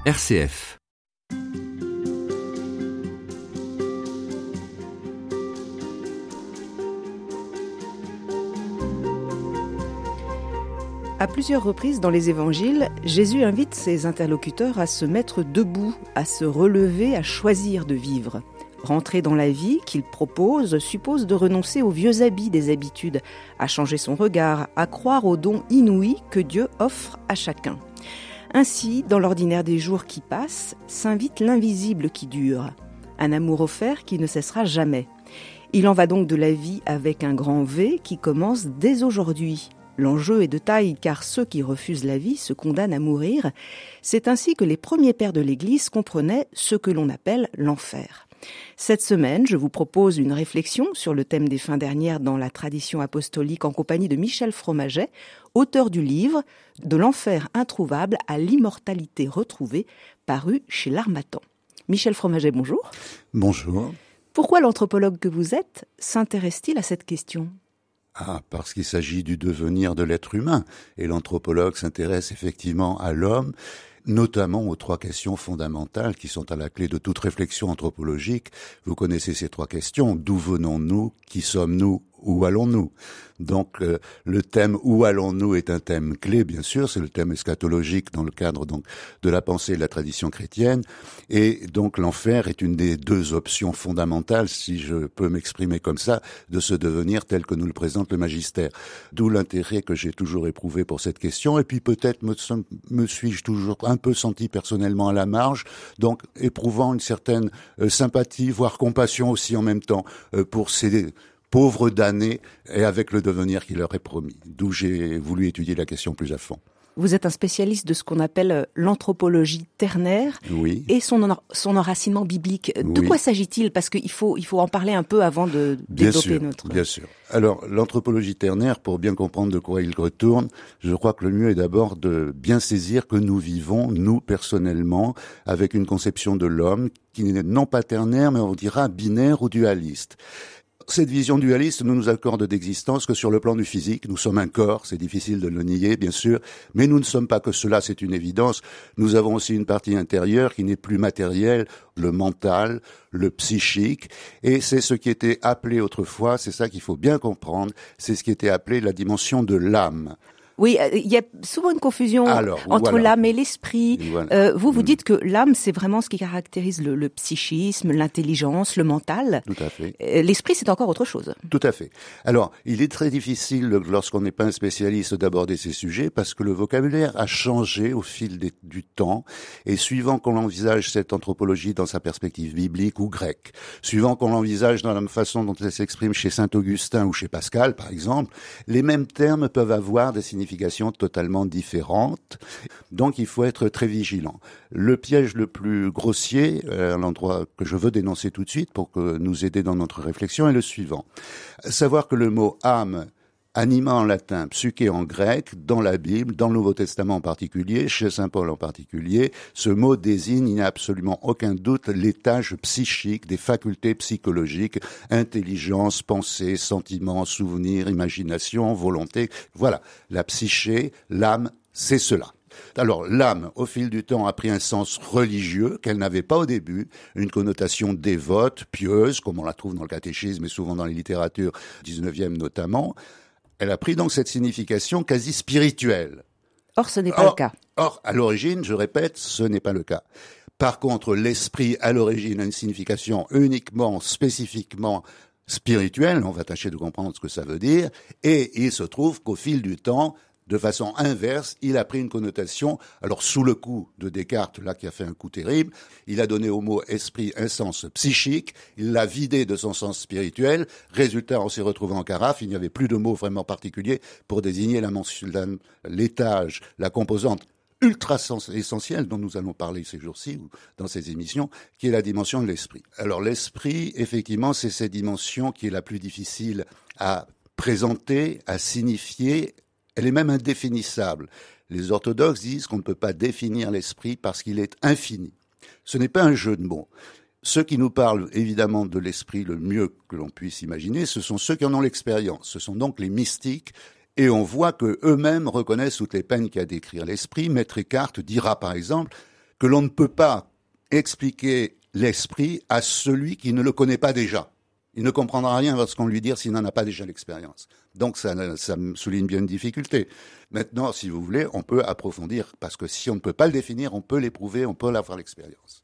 RCF. À plusieurs reprises dans les évangiles, Jésus invite ses interlocuteurs à se mettre debout, à se relever, à choisir de vivre. Rentrer dans la vie qu'il propose suppose de renoncer aux vieux habits des habitudes, à changer son regard, à croire aux dons inouïs que Dieu offre à chacun. Ainsi, dans l'ordinaire des jours qui passent, s'invite l'invisible qui dure, un amour offert qui ne cessera jamais. Il en va donc de la vie avec un grand V qui commence dès aujourd'hui. L'enjeu est de taille car ceux qui refusent la vie se condamnent à mourir. C'est ainsi que les premiers pères de l'Église comprenaient ce que l'on appelle l'enfer. Cette semaine, je vous propose une réflexion sur le thème des fins dernières dans la tradition apostolique en compagnie de Michel Fromaget, auteur du livre « De l'enfer introuvable à l'immortalité retrouvée » paru chez l'Harmattan. Michel Fromaget, bonjour. Bonjour. Pourquoi l'anthropologue que vous êtes s'intéresse-t-il à cette question ? Parce qu'il s'agit du devenir de l'être humain. Et l'anthropologue s'intéresse effectivement à l'homme, notamment aux trois questions fondamentales qui sont à la clé de toute réflexion anthropologique. Vous connaissez ces trois questions. D'où venons-nous? Qui sommes-nous? Où allons-nous? Donc le thème « Où allons-nous » est un thème clé, bien sûr, c'est le thème eschatologique dans le cadre donc de la pensée de la tradition chrétienne, et donc l'enfer est une des deux options fondamentales, si je peux m'exprimer comme ça, de ce devenir tel que nous le présente le magistère. D'où l'intérêt que j'ai toujours éprouvé pour cette question, et puis peut-être me suis-je toujours un peu senti personnellement à la marge, donc éprouvant une certaine sympathie, voire compassion aussi en même temps, pour ces pauvres damnés et avec le devenir qui leur est promis. D'où j'ai voulu étudier la question plus à fond. Vous êtes un spécialiste de ce qu'on appelle l'anthropologie ternaire, oui. Et son enracinement biblique. De oui. quoi s'agit-il? Parce qu'il faut en parler un peu avant de développer notre... Bien sûr. Alors, l'anthropologie ternaire, pour bien comprendre de quoi il retourne, je crois que le mieux est d'abord de bien saisir que nous vivons, nous personnellement, avec une conception de l'homme qui n'est non pas ternaire, mais on dira binaire ou dualiste. Cette vision dualiste ne nous accorde d'existence que sur le plan du physique. Nous sommes un corps, c'est difficile de le nier, bien sûr, mais nous ne sommes pas que cela, c'est une évidence. Nous avons aussi une partie intérieure qui n'est plus matérielle, le mental, le psychique, et c'est ce qui était appelé autrefois, c'est ça qu'il faut bien comprendre, c'est ce qui était appelé la dimension de l'âme. Oui, il y a souvent une confusion entre l'âme et l'esprit. Voilà. Vous dites que l'âme, c'est vraiment ce qui caractérise le psychisme, l'intelligence, le mental. Tout à fait. L'esprit, c'est encore autre chose. Tout à fait. Alors, il est très difficile, lorsqu'on n'est pas un spécialiste, d'aborder ces sujets parce que le vocabulaire a changé au fil du temps et suivant qu'on envisage cette anthropologie dans sa perspective biblique ou grecque, suivant qu'on l'envisage dans la même façon dont elle s'exprime chez Saint-Augustin ou chez Pascal, par exemple, les mêmes termes peuvent avoir des significations totalement différentes. Donc, il faut être très vigilant. Le piège le plus grossier, à l'endroit que je veux dénoncer tout de suite pour que nous aider dans notre réflexion, est le suivant. Savoir que le mot âme, anima en latin, psyché en grec, dans la Bible, dans le Nouveau Testament en particulier, chez Saint Paul en particulier, ce mot désigne, il n'y a absolument aucun doute, l'étage psychique des facultés psychologiques, intelligence, pensée, sentiment, souvenir, imagination, volonté. Voilà, la psyché, l'âme, c'est cela. Alors, l'âme, au fil du temps, a pris un sens religieux qu'elle n'avait pas au début, une connotation dévote, pieuse, comme on la trouve dans le catéchisme et souvent dans les littératures 19e notamment. Elle a pris donc cette signification quasi spirituelle. Or, ce n'est pas le cas. Or, à l'origine, je répète, ce n'est pas le cas. Par contre, l'esprit, à l'origine, a une signification uniquement, spécifiquement spirituelle. On va tâcher de comprendre ce que ça veut dire. Et il se trouve qu'au fil du temps, de façon inverse, il a pris une connotation, alors sous le coup de Descartes, là qui a fait un coup terrible, il a donné au mot esprit un sens psychique, il l'a vidé de son sens spirituel, résultat, on s'est retrouvé en carafe, il n'y avait plus de mots vraiment particuliers pour désigner l'étage, la composante ultra essentielle dont nous allons parler ces jours-ci ou dans ces émissions, qui est la dimension de l'esprit. Alors l'esprit, effectivement, c'est cette dimension qui est la plus difficile à présenter, à signifier. Elle est même indéfinissable. Les orthodoxes disent qu'on ne peut pas définir l'esprit parce qu'il est infini. Ce n'est pas un jeu de mots. Ceux qui nous parlent évidemment de l'esprit le mieux que l'on puisse imaginer, ce sont ceux qui en ont l'expérience. Ce sont donc les mystiques. Et on voit qu'eux-mêmes reconnaissent toutes les peines qu'il y a à décrire l'esprit. Maître Eckhart dira par exemple que l'on ne peut pas expliquer l'esprit à celui qui ne le connaît pas déjà. Il ne comprendra rien lorsqu'on lui dit s'il n'en a pas déjà l'expérience. Donc ça me souligne bien une difficulté. Maintenant, si vous voulez, on peut approfondir, parce que si on ne peut pas le définir, on peut l'éprouver, on peut avoir l'expérience.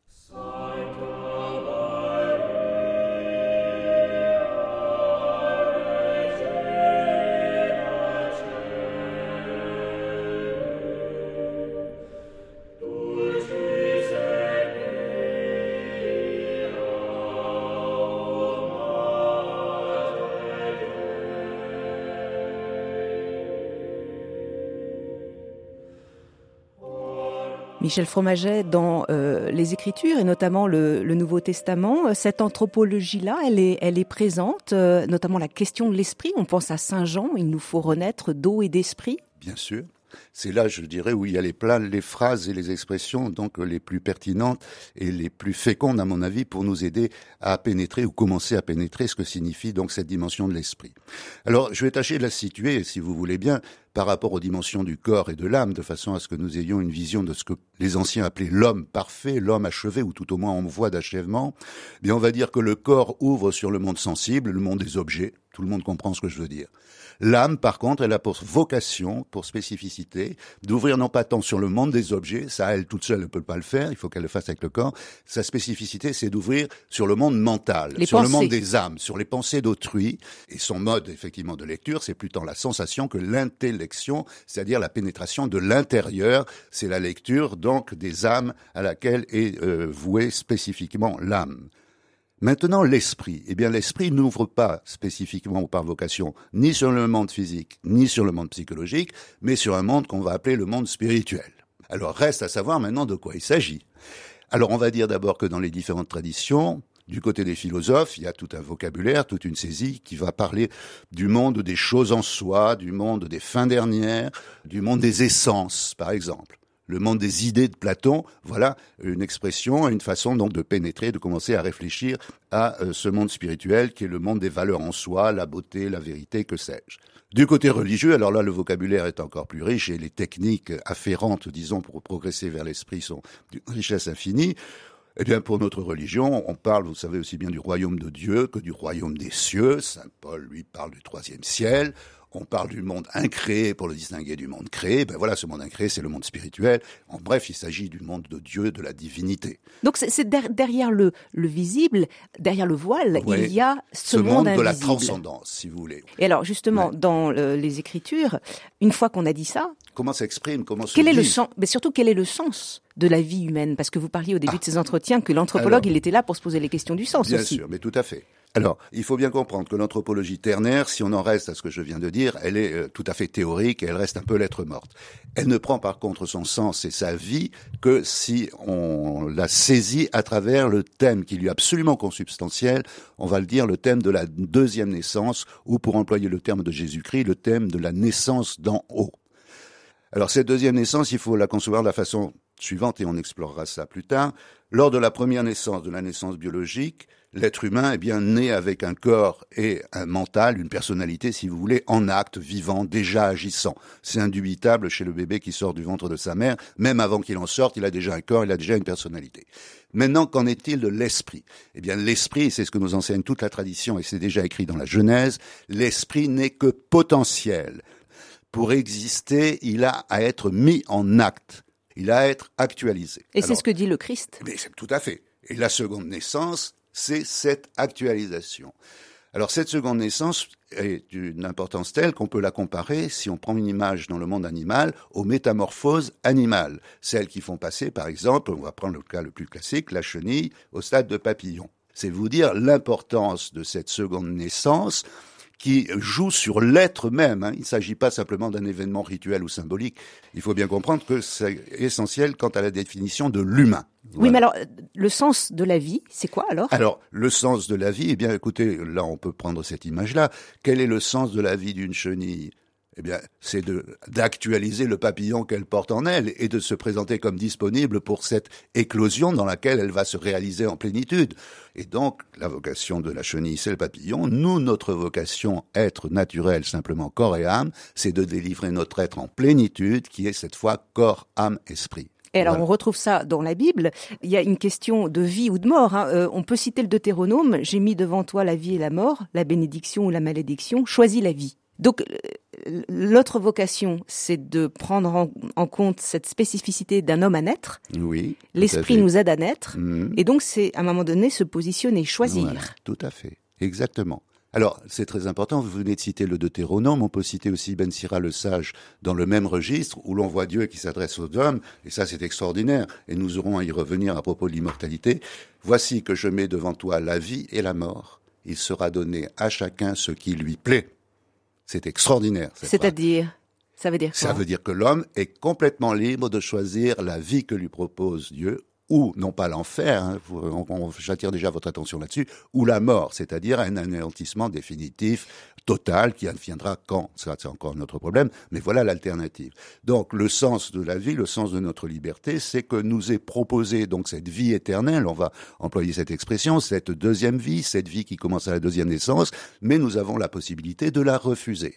Michel Fromaget, dans les Écritures et notamment le Nouveau Testament, cette anthropologie-là, elle est présente, notamment la question de l'esprit. On pense à Saint Jean, il nous faut renaître d'eau et d'esprit. Bien sûr. C'est là, je dirais, où il y a les phrases et les expressions donc les plus pertinentes et les plus fécondes, à mon avis, pour nous aider à pénétrer ou commencer à pénétrer ce que signifie donc cette dimension de l'esprit. Alors, je vais tâcher de la situer, si vous voulez bien, par rapport aux dimensions du corps et de l'âme, de façon à ce que nous ayons une vision de ce que les anciens appelaient l'homme parfait, l'homme achevé, ou tout au moins en voie d'achèvement. Bien, on va dire que le corps ouvre sur le monde sensible, le monde des objets. Tout le monde comprend ce que je veux dire. L'âme, par contre, elle a pour vocation, pour spécificité, d'ouvrir non pas tant sur le monde des objets, ça, elle toute seule ne peut pas le faire, il faut qu'elle le fasse avec le corps. Sa spécificité, c'est d'ouvrir sur le monde mental, sur le monde des âmes, sur les pensées d'autrui. Et son mode, effectivement, de lecture, c'est plutôt la sensation que l'intellection, c'est-à-dire la pénétration de l'intérieur, c'est la lecture, donc, des âmes à laquelle est vouée spécifiquement l'âme. Maintenant, l'esprit. Eh bien, l'esprit n'ouvre pas spécifiquement ou par vocation ni sur le monde physique, ni sur le monde psychologique, mais sur un monde qu'on va appeler le monde spirituel. Alors, reste à savoir maintenant de quoi il s'agit. Alors, on va dire d'abord que dans les différentes traditions, du côté des philosophes, il y a tout un vocabulaire, toute une saisie qui va parler du monde des choses en soi, du monde des fins dernières, du monde des essences, par exemple. Le monde des idées de Platon, voilà une expression, une façon donc de pénétrer, de commencer à réfléchir à ce monde spirituel qui est le monde des valeurs en soi, la beauté, la vérité, que sais-je. Du côté religieux, alors là le vocabulaire est encore plus riche et les techniques afférentes, disons, pour progresser vers l'esprit sont d'une richesse infinie. Eh bien, pour notre religion, on parle, vous savez, aussi bien du royaume de Dieu que du royaume des cieux. Saint Paul, lui, parle du troisième ciel. On parle du monde incréé pour le distinguer du monde créé. Ben voilà, ce monde incréé, c'est le monde spirituel. En bref, il s'agit du monde de Dieu, de la divinité. Donc, c'est derrière le visible, derrière le voile, oui, il y a ce monde invisible. De la transcendance, si vous voulez. Et alors, justement, dans les Écritures, une fois qu'on a dit ça... Comment s'exprime, comment se quel est le vit sens, mais surtout, quel est le sens de la vie humaine? Parce que vous parliez au début de ces entretiens que l'anthropologue, il était là pour se poser les questions du sens bien aussi. Bien sûr, mais tout à fait. Alors, il faut bien comprendre que l'anthropologie ternaire, si on en reste à ce que je viens de dire, elle est tout à fait théorique et elle reste un peu lettre morte. Elle ne prend par contre son sens et sa vie que si on la saisit à travers le thème qui lui est absolument consubstantiel, on va le dire, le thème de la deuxième naissance, ou pour employer le terme de Jésus-Christ, le thème de la naissance d'en haut. Alors cette deuxième naissance, il faut la concevoir de la façon suivante, et on explorera ça plus tard. Lors de la première naissance, de la naissance biologique, l'être humain est bien né avec un corps et un mental, une personnalité, si vous voulez, en acte, vivant, déjà agissant. C'est indubitable chez le bébé qui sort du ventre de sa mère. Même avant qu'il en sorte, il a déjà un corps, il a déjà une personnalité. Maintenant, qu'en est-il de l'esprit? Eh bien, l'esprit, c'est ce que nous enseigne toute la tradition, et c'est déjà écrit dans la Genèse, l'esprit n'est que potentiel. Pour exister, il a à être mis en acte. Il a à être actualisé. Et c'est ce que dit le Christ. Mais c'est tout à fait. Et la seconde naissance, c'est cette actualisation. Alors cette seconde naissance est d'une importance telle qu'on peut la comparer, si on prend une image dans le monde animal, aux métamorphoses animales. Celles qui font passer, par exemple, on va prendre le cas le plus classique, la chenille, au stade de papillon. C'est vous dire l'importance de cette seconde naissance qui joue sur l'être même. Il ne s'agit pas simplement d'un événement rituel ou symbolique. Il faut bien comprendre que c'est essentiel quant à la définition de l'humain. Oui, voilà. mais alors, le sens de la vie, c'est quoi alors? Alors, le sens de la vie, eh bien, écoutez, là, on peut prendre cette image-là. Quel est le sens de la vie d'une chenille? Eh bien, c'est d'actualiser le papillon qu'elle porte en elle et de se présenter comme disponible pour cette éclosion dans laquelle elle va se réaliser en plénitude. Et donc, la vocation de la chenille, c'est le papillon. Nous, notre vocation, être naturel, simplement corps et âme, c'est de délivrer notre être en plénitude, qui est cette fois corps, âme, esprit. Et alors, Voilà. on retrouve ça dans la Bible. Il y a une question de vie ou de mort. On peut citer le Deutéronome. J'ai mis devant toi la vie et la mort, la bénédiction ou la malédiction. Choisis la vie. Donc, l'autre vocation, c'est de prendre en compte cette spécificité d'un homme à naître. Oui. L'esprit nous aide à naître. Mmh. Et donc, c'est à un moment donné se positionner, choisir. Voilà, tout à fait. Exactement. Alors, c'est très important, vous venez de citer le Deutéronome, on peut citer aussi Ben Sira le sage dans le même registre, où l'on voit Dieu qui s'adresse aux hommes, et ça c'est extraordinaire, et nous aurons à y revenir à propos de l'immortalité. Voici que je mets devant toi la vie et la mort, il sera donné à chacun ce qui lui plaît. C'est extraordinaire. C'est-à-dire, ça veut dire quoi? Ça veut dire que l'homme est complètement libre de choisir la vie que lui propose Dieu, ou, non pas l'enfer, hein, j'attire déjà votre attention là-dessus, ou la mort, c'est-à-dire un anéantissement définitif, total, qui adviendra quand, ça c'est encore un autre problème, mais voilà l'alternative. Donc le sens de la vie, le sens de notre liberté, c'est que nous est proposé donc cette vie éternelle, on va employer cette expression, cette deuxième vie, cette vie qui commence à la deuxième naissance, mais nous avons la possibilité de la refuser.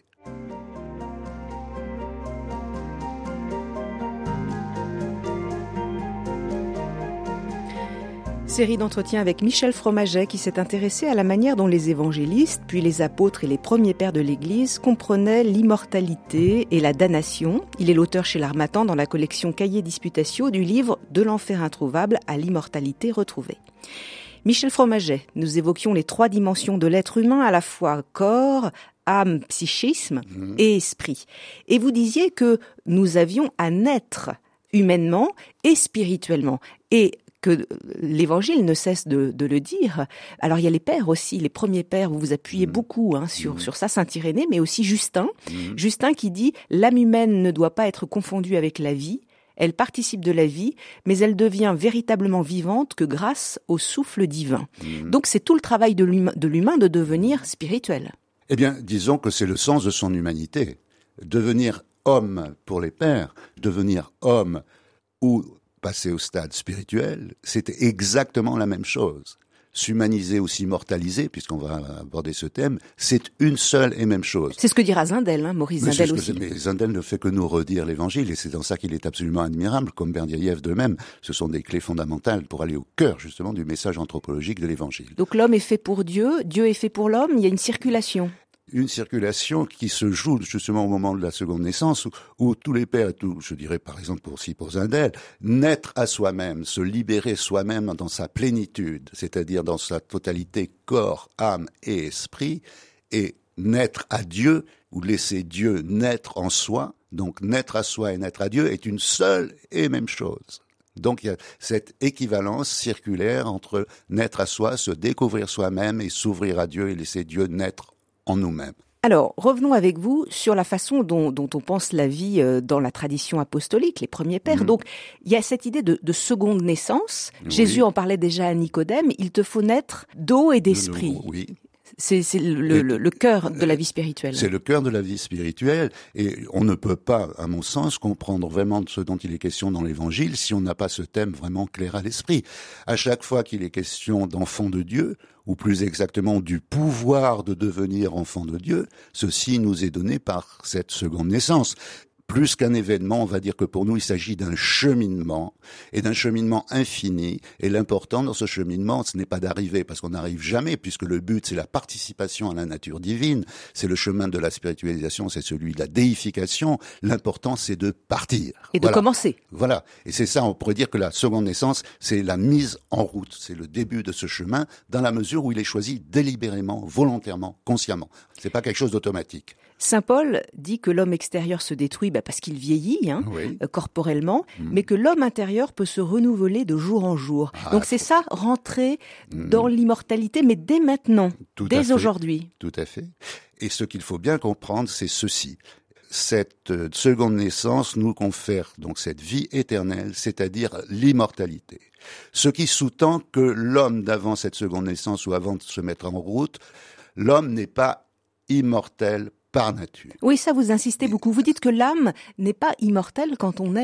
Série d'entretiens avec Michel Fromaget qui s'est intéressé à la manière dont les évangélistes, puis les apôtres et les premiers pères de l'Église comprenaient l'immortalité et la damnation. Il est l'auteur chez l'Harmattan dans la collection Cahiers Disputatio du livre « De l'enfer introuvable à l'immortalité retrouvée ». Michel Fromaget, nous évoquions les 3 dimensions de l'être humain, à la fois corps, âme, psychisme et esprit. Et vous disiez que nous avions à naître humainement et spirituellement. Et que l'Évangile ne cesse de le dire. Alors il y a les pères aussi, les premiers pères, vous vous appuyez beaucoup sur ça, Saint Irénée, mais aussi Justin. Justin qui dit « L'âme humaine ne doit pas être confondue avec la vie, elle participe de la vie, mais elle devient véritablement vivante que grâce au souffle divin. » Donc c'est tout le travail de l'humain de devenir spirituel. Eh bien, disons que c'est le sens de son humanité. Devenir homme pour les pères, devenir homme ou passer au stade spirituel, c'était exactement la même chose. S'humaniser ou s'immortaliser, puisqu'on va aborder ce thème, c'est une seule et même chose. C'est ce que dira Zindel, Maurice Zindel aussi. Mais Zindel ne fait que nous redire l'Évangile, et c'est dans ça qu'il est absolument admirable, comme Berdyaev de même. Ce sont des clés fondamentales pour aller au cœur, justement, du message anthropologique de l'Évangile. Donc l'homme est fait pour Dieu, Dieu est fait pour l'homme, il y a une circulation. Une circulation qui se joue justement au moment de la seconde naissance, où tous les pères, je dirais par exemple pour Zindel, naître à soi-même, se libérer soi-même dans sa plénitude, c'est-à-dire dans sa totalité corps, âme et esprit, et naître à Dieu, ou laisser Dieu naître en soi, donc naître à soi et naître à Dieu est une seule et même chose. Donc il y a cette équivalence circulaire entre naître à soi, se découvrir soi-même et s'ouvrir à Dieu et laisser Dieu naître en nous-mêmes. Alors, revenons avec vous sur la façon dont on pense la vie dans la tradition apostolique, les premiers pères. Donc, il y a cette idée de seconde naissance. Oui. Jésus en parlait déjà à Nicodème. Il te faut naître d'eau et d'esprit. Oui. C'est le cœur de la vie spirituelle. C'est le cœur de la vie spirituelle. Et on ne peut pas, à mon sens, comprendre vraiment ce dont il est question dans l'Évangile si on n'a pas ce thème vraiment clair à l'esprit. À chaque fois qu'il est question d'enfant de Dieu, ou plus exactement du pouvoir de devenir enfant de Dieu, ceci nous est donné par cette seconde naissance. Plus qu'un événement, on va dire que pour nous, il s'agit d'un cheminement, et d'un cheminement infini. Et l'important dans ce cheminement, ce n'est pas d'arriver, parce qu'on n'arrive jamais, puisque le but, c'est la participation à la nature divine. C'est le chemin de la spiritualisation, c'est celui de la déification. L'important, c'est de partir. Et de commencer. Voilà. Et c'est ça, on pourrait dire que la seconde naissance, c'est la mise en route. C'est le début de ce chemin, dans la mesure où il est choisi délibérément, volontairement, consciemment. C'est pas quelque chose d'automatique. Saint Paul dit que l'homme extérieur se détruit parce qu'il vieillit corporellement, mais que l'homme intérieur peut se renouveler de jour en jour. Donc c'est ça, rentrer dans l'immortalité, mais dès maintenant, dès aujourd'hui. Tout à fait. Et ce qu'il faut bien comprendre, c'est ceci. Cette seconde naissance nous confère donc cette vie éternelle, c'est-à-dire l'immortalité. Ce qui sous-tend que l'homme d'avant cette seconde naissance ou avant de se mettre en route, l'homme n'est pas immortel par nature. Oui, ça vous insistez beaucoup. Vous dites que l'âme n'est pas immortelle quand on est.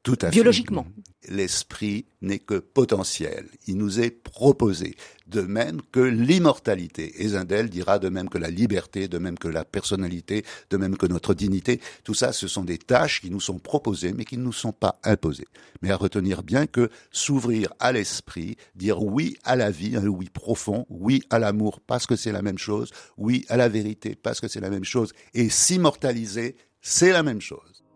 Tout à fait. Biologiquement. L'esprit n'est que potentiel. Il nous est proposé. De même que l'immortalité. Et Zindel dira de même que la liberté, de même que la personnalité, de même que notre dignité. Tout ça, ce sont des tâches qui nous sont proposées, mais qui ne nous sont pas imposées. Mais à retenir bien que s'ouvrir à l'esprit, dire oui à la vie, un oui profond, oui à l'amour parce que c'est la même chose, oui à la vérité parce que c'est la même chose, et s'immortaliser, c'est la même chose.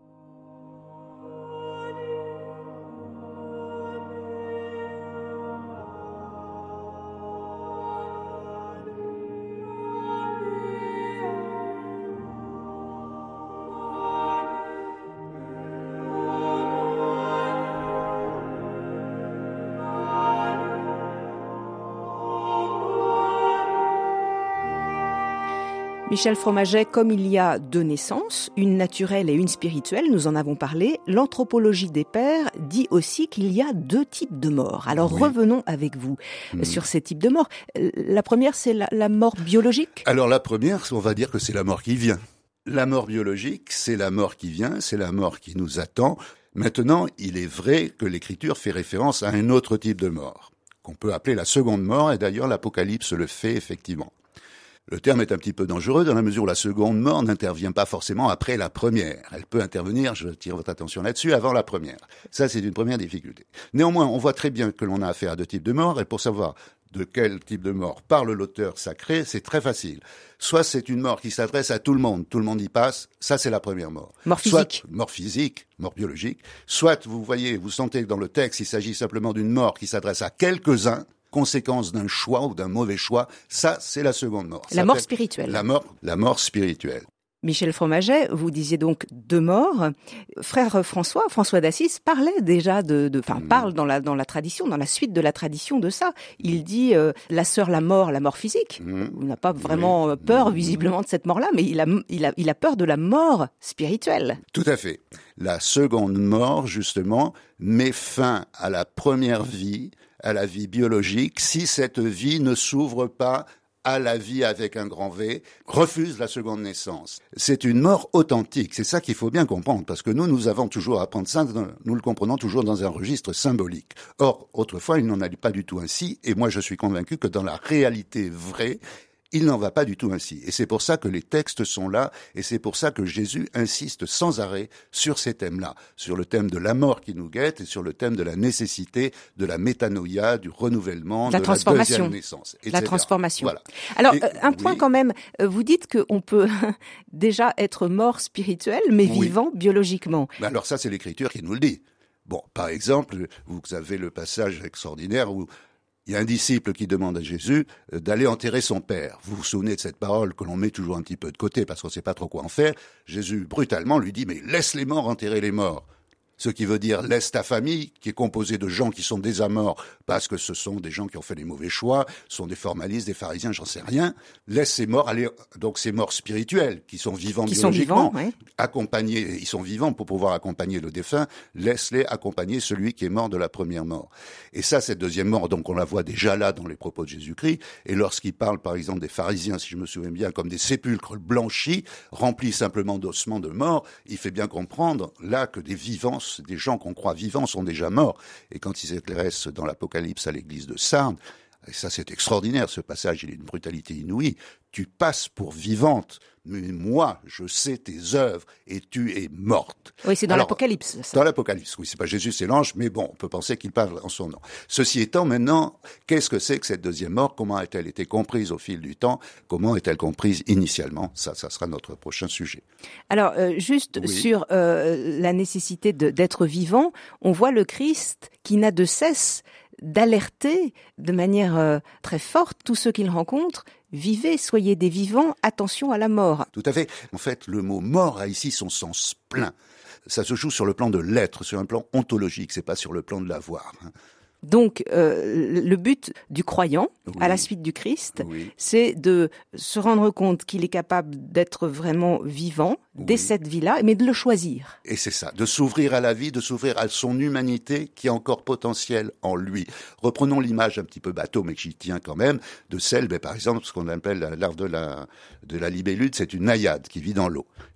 Michel Fromaget, comme il y a deux naissances, une naturelle et une spirituelle, nous en avons parlé, l'anthropologie des pères dit aussi qu'il y a deux types de morts. Alors revenons avec vous sur ces types de morts. La première, c'est la mort biologique ? Alors la première, on va dire que c'est la mort qui vient. La mort biologique, c'est la mort qui vient, c'est la mort qui nous attend. Maintenant, il est vrai que l'Écriture fait référence à un autre type de mort, qu'on peut appeler la seconde mort, et d'ailleurs l'Apocalypse le fait effectivement. Le terme est un petit peu dangereux dans la mesure où la seconde mort n'intervient pas forcément après la première. Elle peut intervenir, je tire votre attention là-dessus, avant la première. Ça, c'est une première difficulté. Néanmoins, on voit très bien que l'on a affaire à deux types de morts, et pour savoir de quel type de mort parle l'auteur sacré, c'est très facile. Soit c'est une mort qui s'adresse à tout le monde y passe, ça c'est la première mort. Mort physique. Soit mort physique, mort biologique. Soit vous sentez que dans le texte, il s'agit simplement d'une mort qui s'adresse à quelques-uns, conséquence d'un choix ou d'un mauvais choix, ça, c'est la seconde mort. La mort spirituelle. La mort spirituelle. Michel Fromaget, vous disiez donc deux morts. Frère François d'Assise parlait déjà parle dans la tradition, dans la suite de la tradition de ça. Il dit la mort physique. Il n'a pas vraiment peur visiblement de cette mort-là, mais il a peur de la mort spirituelle. Tout à fait. La seconde mort, justement, met fin à la première vie, à la vie biologique, si cette vie ne s'ouvre pas à la vie avec un grand V, refuse la seconde naissance. C'est une mort authentique, c'est ça qu'il faut bien comprendre, parce que nous avons toujours à prendre ça, nous le comprenons toujours dans un registre symbolique. Or, autrefois, il n'en allait pas du tout ainsi, et moi je suis convaincu que dans la réalité vraie, il n'en va pas du tout ainsi. Et c'est pour ça que les textes sont là, et c'est pour ça que Jésus insiste sans arrêt sur ces thèmes-là, sur le thème de la mort qui nous guette, et sur le thème de la nécessité de la métanoïa, du renouvellement, de la deuxième naissance, etc. La transformation. Voilà. Alors, un point quand même, vous dites qu'on peut déjà être mort spirituel, mais vivant biologiquement. Ben alors ça, c'est l'Écriture qui nous le dit. Bon, par exemple, vous avez le passage extraordinaire où il y a un disciple qui demande à Jésus d'aller enterrer son père. Vous vous souvenez de cette parole que l'on met toujours un petit peu de côté parce qu'on ne sait pas trop quoi en faire. Jésus, brutalement, lui dit « Mais laisse les morts enterrer les morts ». Ce qui veut dire laisse ta famille, qui est composée de gens qui sont déjà morts, parce que ce sont des gens qui ont fait des mauvais choix, sont des formalistes, des pharisiens, j'en sais rien. Laisse ces morts aller, donc ces morts spirituels, qui sont vivants biologiquement, accompagnés, ils sont vivants pour pouvoir accompagner le défunt, laisse-les accompagner celui qui est mort de la première mort. Et ça, cette deuxième mort, donc on la voit déjà là dans les propos de Jésus-Christ, et lorsqu'il parle par exemple des pharisiens, si je me souviens bien, comme des sépulcres blanchis, remplis simplement d'ossements de morts, il fait bien comprendre là que des vivants, des gens qu'on croit vivants sont déjà morts. Et quand ils s'intéressent dans l'Apocalypse à l'église de Sardes, et ça c'est extraordinaire, ce passage, il est d'une brutalité inouïe, tu passes pour vivante, mais moi, je sais tes œuvres, et tu es morte. Oui, c'est dans l'Apocalypse. Ça. Dans l'Apocalypse, oui, c'est pas Jésus, c'est l'ange, mais bon, on peut penser qu'il parle en son nom. Ceci étant, maintenant, qu'est-ce que c'est que cette deuxième mort? Comment a-t-elle été comprise au fil du temps? Comment est-elle comprise initialement? Ça sera notre prochain sujet. Alors, juste sur la nécessité d'être vivant, on voit le Christ qui n'a de cesse d'alerter de manière très forte tous ceux qu'il rencontre. Vivez, soyez des vivants, attention à la mort. Tout à fait. En fait, le mot mort a ici son sens plein. Ça se joue sur le plan de l'être, sur un plan ontologique, c'est pas sur le plan de l'avoir. Donc, le but du croyant, à la suite du Christ, c'est de se rendre compte qu'il est capable d'être vraiment vivant dès cette vie-là, mais de le choisir. Et c'est ça, de s'ouvrir à la vie, de s'ouvrir à son humanité qui est encore potentielle en lui. Reprenons l'image un petit peu bateau, mais que j'y tiens quand même, de celle, par exemple, ce qu'on appelle l'arbre de la libellule, c'est une naïade qui vit dans l'eau. Eh bien,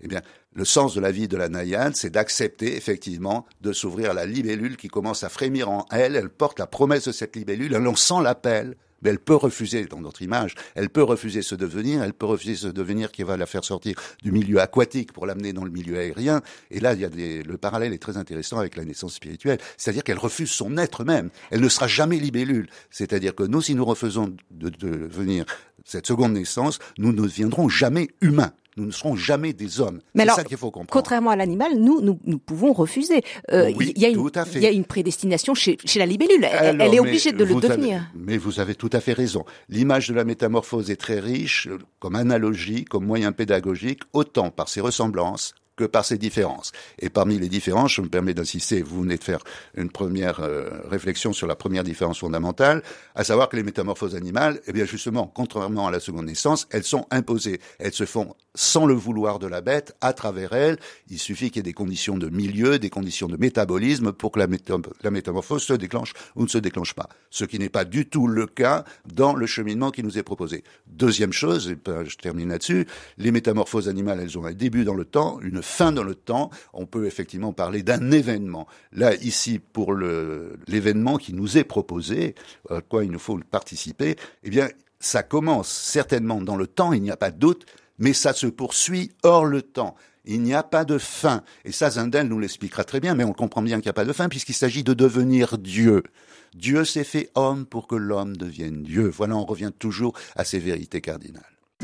Le sens de la vie de la naïade, c'est d'accepter effectivement de s'ouvrir à la libellule qui commence à frémir en elle. Elle porte la promesse de cette libellule, elle en sent l'appel. Mais elle peut refuser, dans notre image, elle peut refuser ce devenir qui va la faire sortir du milieu aquatique pour l'amener dans le milieu aérien. Et là, le parallèle est très intéressant avec la naissance spirituelle. C'est-à-dire qu'elle refuse son être même. Elle ne sera jamais libellule. C'est-à-dire que nous, si nous refusons de devenir cette seconde naissance, nous ne deviendrons jamais humains. Nous ne serons jamais des hommes. Mais alors, ça qu'il faut comprendre. Contrairement à l'animal, nous pouvons refuser. Oui, il y a une prédestination chez la libellule. Elle est obligée de le devenir. Mais vous avez tout à fait raison. L'image de la métamorphose est très riche, comme analogie, comme moyen pédagogique, autant par ses ressemblances que par ses différences. Et parmi les différences, je me permets d'insister, vous venez de faire une première réflexion sur la première différence fondamentale, à savoir que les métamorphoses animales, eh bien justement, contrairement à la seconde naissance, elles sont imposées. Elles se font sans le vouloir de la bête, à travers elles. Il suffit qu'il y ait des conditions de milieu, des conditions de métabolisme pour que la métamorphose se déclenche ou ne se déclenche pas. Ce qui n'est pas du tout le cas dans le cheminement qui nous est proposé. Deuxième chose, et je termine là-dessus, les métamorphoses animales, elles ont un début dans le temps, une fin dans le temps. On peut effectivement parler d'un événement. Là, ici, pour l'événement qui nous est proposé, à quoi il nous faut participer, eh bien, ça commence certainement dans le temps, il n'y a pas de doute, mais ça se poursuit hors le temps. Il n'y a pas de fin. Et ça, Zindel nous l'expliquera très bien, mais on comprend bien qu'il n'y a pas de fin, puisqu'il s'agit de devenir Dieu. Dieu s'est fait homme pour que l'homme devienne Dieu. Voilà, on revient toujours à ces vérités cardinales.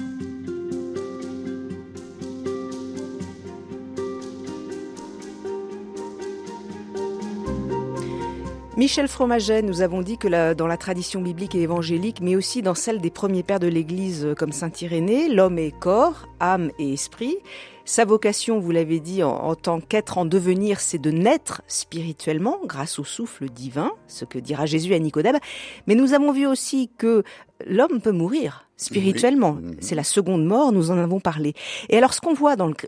Michel Fromaget, nous avons dit que dans la tradition biblique et évangélique, mais aussi dans celle des premiers pères de l'Église comme saint Irénée, l'homme est corps, âme et esprit. Sa vocation, vous l'avez dit, en tant qu'être en devenir, c'est de naître spirituellement grâce au souffle divin, ce que dira Jésus à Nicodème. Mais nous avons vu aussi que l'homme peut mourir spirituellement. Oui. C'est la seconde mort, nous en avons parlé. Et alors, ce qu'on voit dans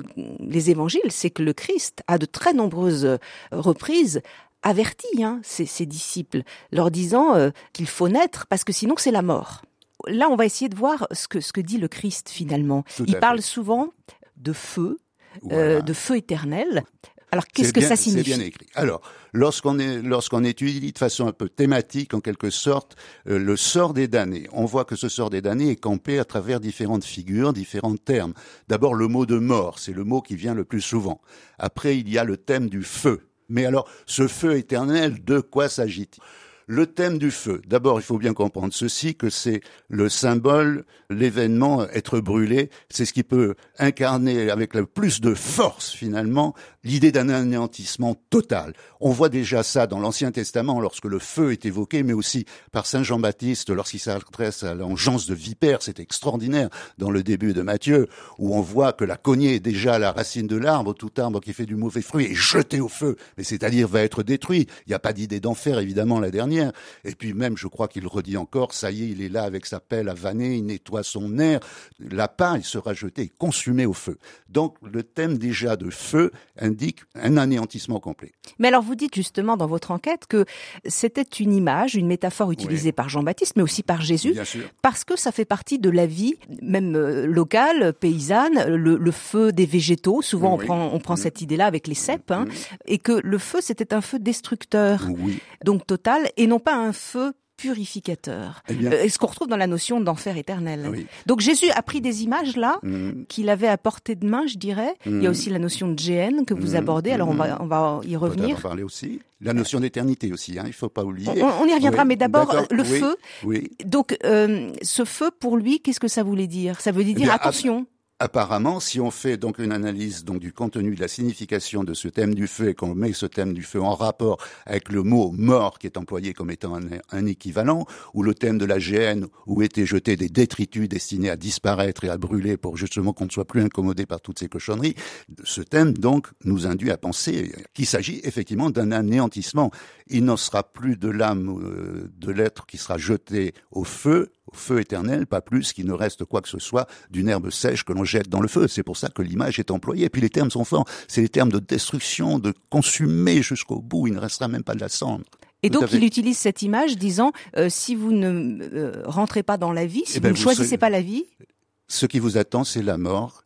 les évangiles, c'est que le Christ, à de très nombreuses reprises, avertit ses disciples, leur disant qu'il faut naître parce que sinon c'est la mort. Là, on va essayer de voir ce que dit le Christ finalement. Il parle souvent de feu, voilà. De feu éternel. Alors, qu'est-ce que ça signifie ? C'est bien écrit. Alors, lorsqu'on étudie de façon un peu thématique, en quelque sorte, le sort des damnés, on voit que ce sort des damnés est campé à travers différentes figures, différents termes. D'abord, le mot de mort, c'est le mot qui vient le plus souvent. Après, il y a le thème du feu. Mais alors, ce feu éternel, de quoi s'agit-il ? Le thème du feu. D'abord, il faut bien comprendre ceci, que c'est le symbole, l'événement, être brûlé. C'est ce qui peut incarner avec le plus de force, finalement, l'idée d'un anéantissement total. On voit déjà ça dans l'Ancien Testament, lorsque le feu est évoqué, mais aussi par Saint Jean-Baptiste, lorsqu'il s'adresse à l'engeance de vipère. C'est extraordinaire dans le début de Matthieu, où on voit que la cognée est déjà à la racine de l'arbre, tout arbre qui fait du mauvais fruit est jeté au feu, mais c'est-à-dire va être détruit. Il n'y a pas d'idée d'enfer, évidemment, la dernière. Et puis même, je crois qu'il redit encore, ça y est, il est là avec sa pelle à vanner, il nettoie son air. L'appât, il sera jeté et consumé au feu. Donc, le thème déjà de feu indique un anéantissement complet. Mais alors, vous dites justement dans votre enquête que c'était une image, une métaphore utilisée par Jean-Baptiste, mais aussi par Jésus, parce que ça fait partie de la vie, même locale, paysanne, le feu des végétaux. Souvent, on prend cette idée-là avec les cèpes, et que le feu, c'était un feu destructeur, donc total, et non pas un feu purificateur. Ce qu'on retrouve dans la notion d'enfer éternel. Oui. Donc Jésus a pris des images là qu'il avait à portée de main, je dirais. Il y a aussi la notion de géhenne que vous abordez. Alors on va y revenir. On va en parler aussi. La notion d'éternité aussi, il faut pas oublier. On y reviendra, mais d'abord le feu. Oui. Donc ce feu pour lui, qu'est-ce que ça voulait dire ? Ça veut dire attention. Apparemment, si on fait donc une analyse du contenu, de la signification de ce thème du feu et qu'on met ce thème du feu en rapport avec le mot mort qui est employé comme étant un équivalent, ou le thème de la géhenne où étaient jetés des détritus destinés à disparaître et à brûler pour justement qu'on ne soit plus incommodé par toutes ces cochonneries, ce thème donc nous induit à penser qu'il s'agit effectivement d'un anéantissement. Il n'en sera plus de l'âme de l'être qui sera jeté au feu éternel, pas plus qu'il ne reste quoi que ce soit d'une herbe sèche que l'on jette dans le feu. C'est pour ça que l'image est employée. Et puis les termes sont forts. C'est les termes de destruction, de consumer jusqu'au bout. Il ne restera même pas de la cendre. Et donc, il utilise cette image disant, si vous ne rentrez pas dans la vie, si vous ne choisissez pas la vie... Ce qui vous attend, c'est la mort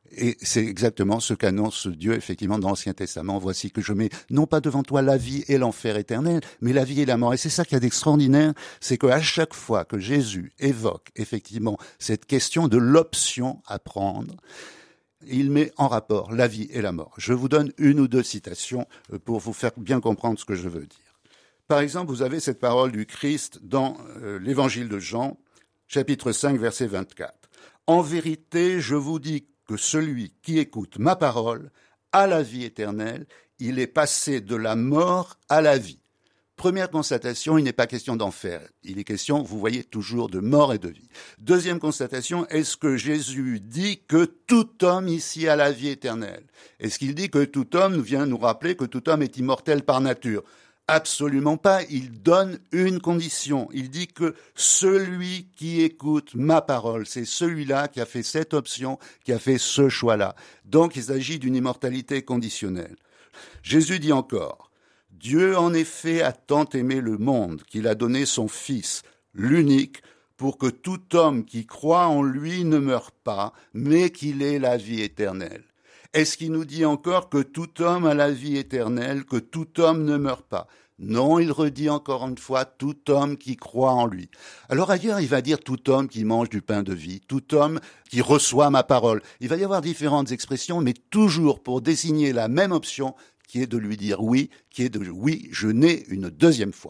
Et c'est exactement ce qu'annonce Dieu, effectivement, dans l'Ancien Testament. Voici que je mets, non pas devant toi la vie et l'enfer éternel, mais la vie et la mort. Et c'est ça qu'il y a d'extraordinaire, c'est qu'à chaque fois que Jésus évoque, effectivement, cette question de l'option à prendre, il met en rapport la vie et la mort. Je vous donne une ou deux citations pour vous faire bien comprendre ce que je veux dire. Par exemple, vous avez cette parole du Christ dans l'Évangile de Jean, chapitre 5, verset 24. « En vérité, je vous dis que celui qui écoute ma parole a la vie éternelle, il est passé de la mort à la vie. » Première constatation, il n'est pas question d'enfer. Il est question, vous voyez, toujours de mort et de vie. Deuxième constatation, est-ce que Jésus dit que tout homme ici a la vie éternelle? Est-ce qu'il dit que tout homme vient nous rappeler que tout homme est immortel par nature? Absolument pas. Il donne une condition. Il dit que celui qui écoute ma parole, c'est celui-là qui a fait cette option, qui a fait ce choix-là. Donc, il s'agit d'une immortalité conditionnelle. Jésus dit encore, « Dieu, en effet, a tant aimé le monde qu'il a donné son Fils, l'unique, pour que tout homme qui croit en lui ne meure pas, mais qu'il ait la vie éternelle. » Est-ce qu'il nous dit encore que tout homme a la vie éternelle, que tout homme ne meurt pas? Non, il redit encore une fois tout homme qui croit en lui. Alors ailleurs, il va dire tout homme qui mange du pain de vie, tout homme qui reçoit ma parole. Il va y avoir différentes expressions, mais toujours pour désigner la même option, qui est de lui dire oui, qui est de oui, je nais une deuxième fois.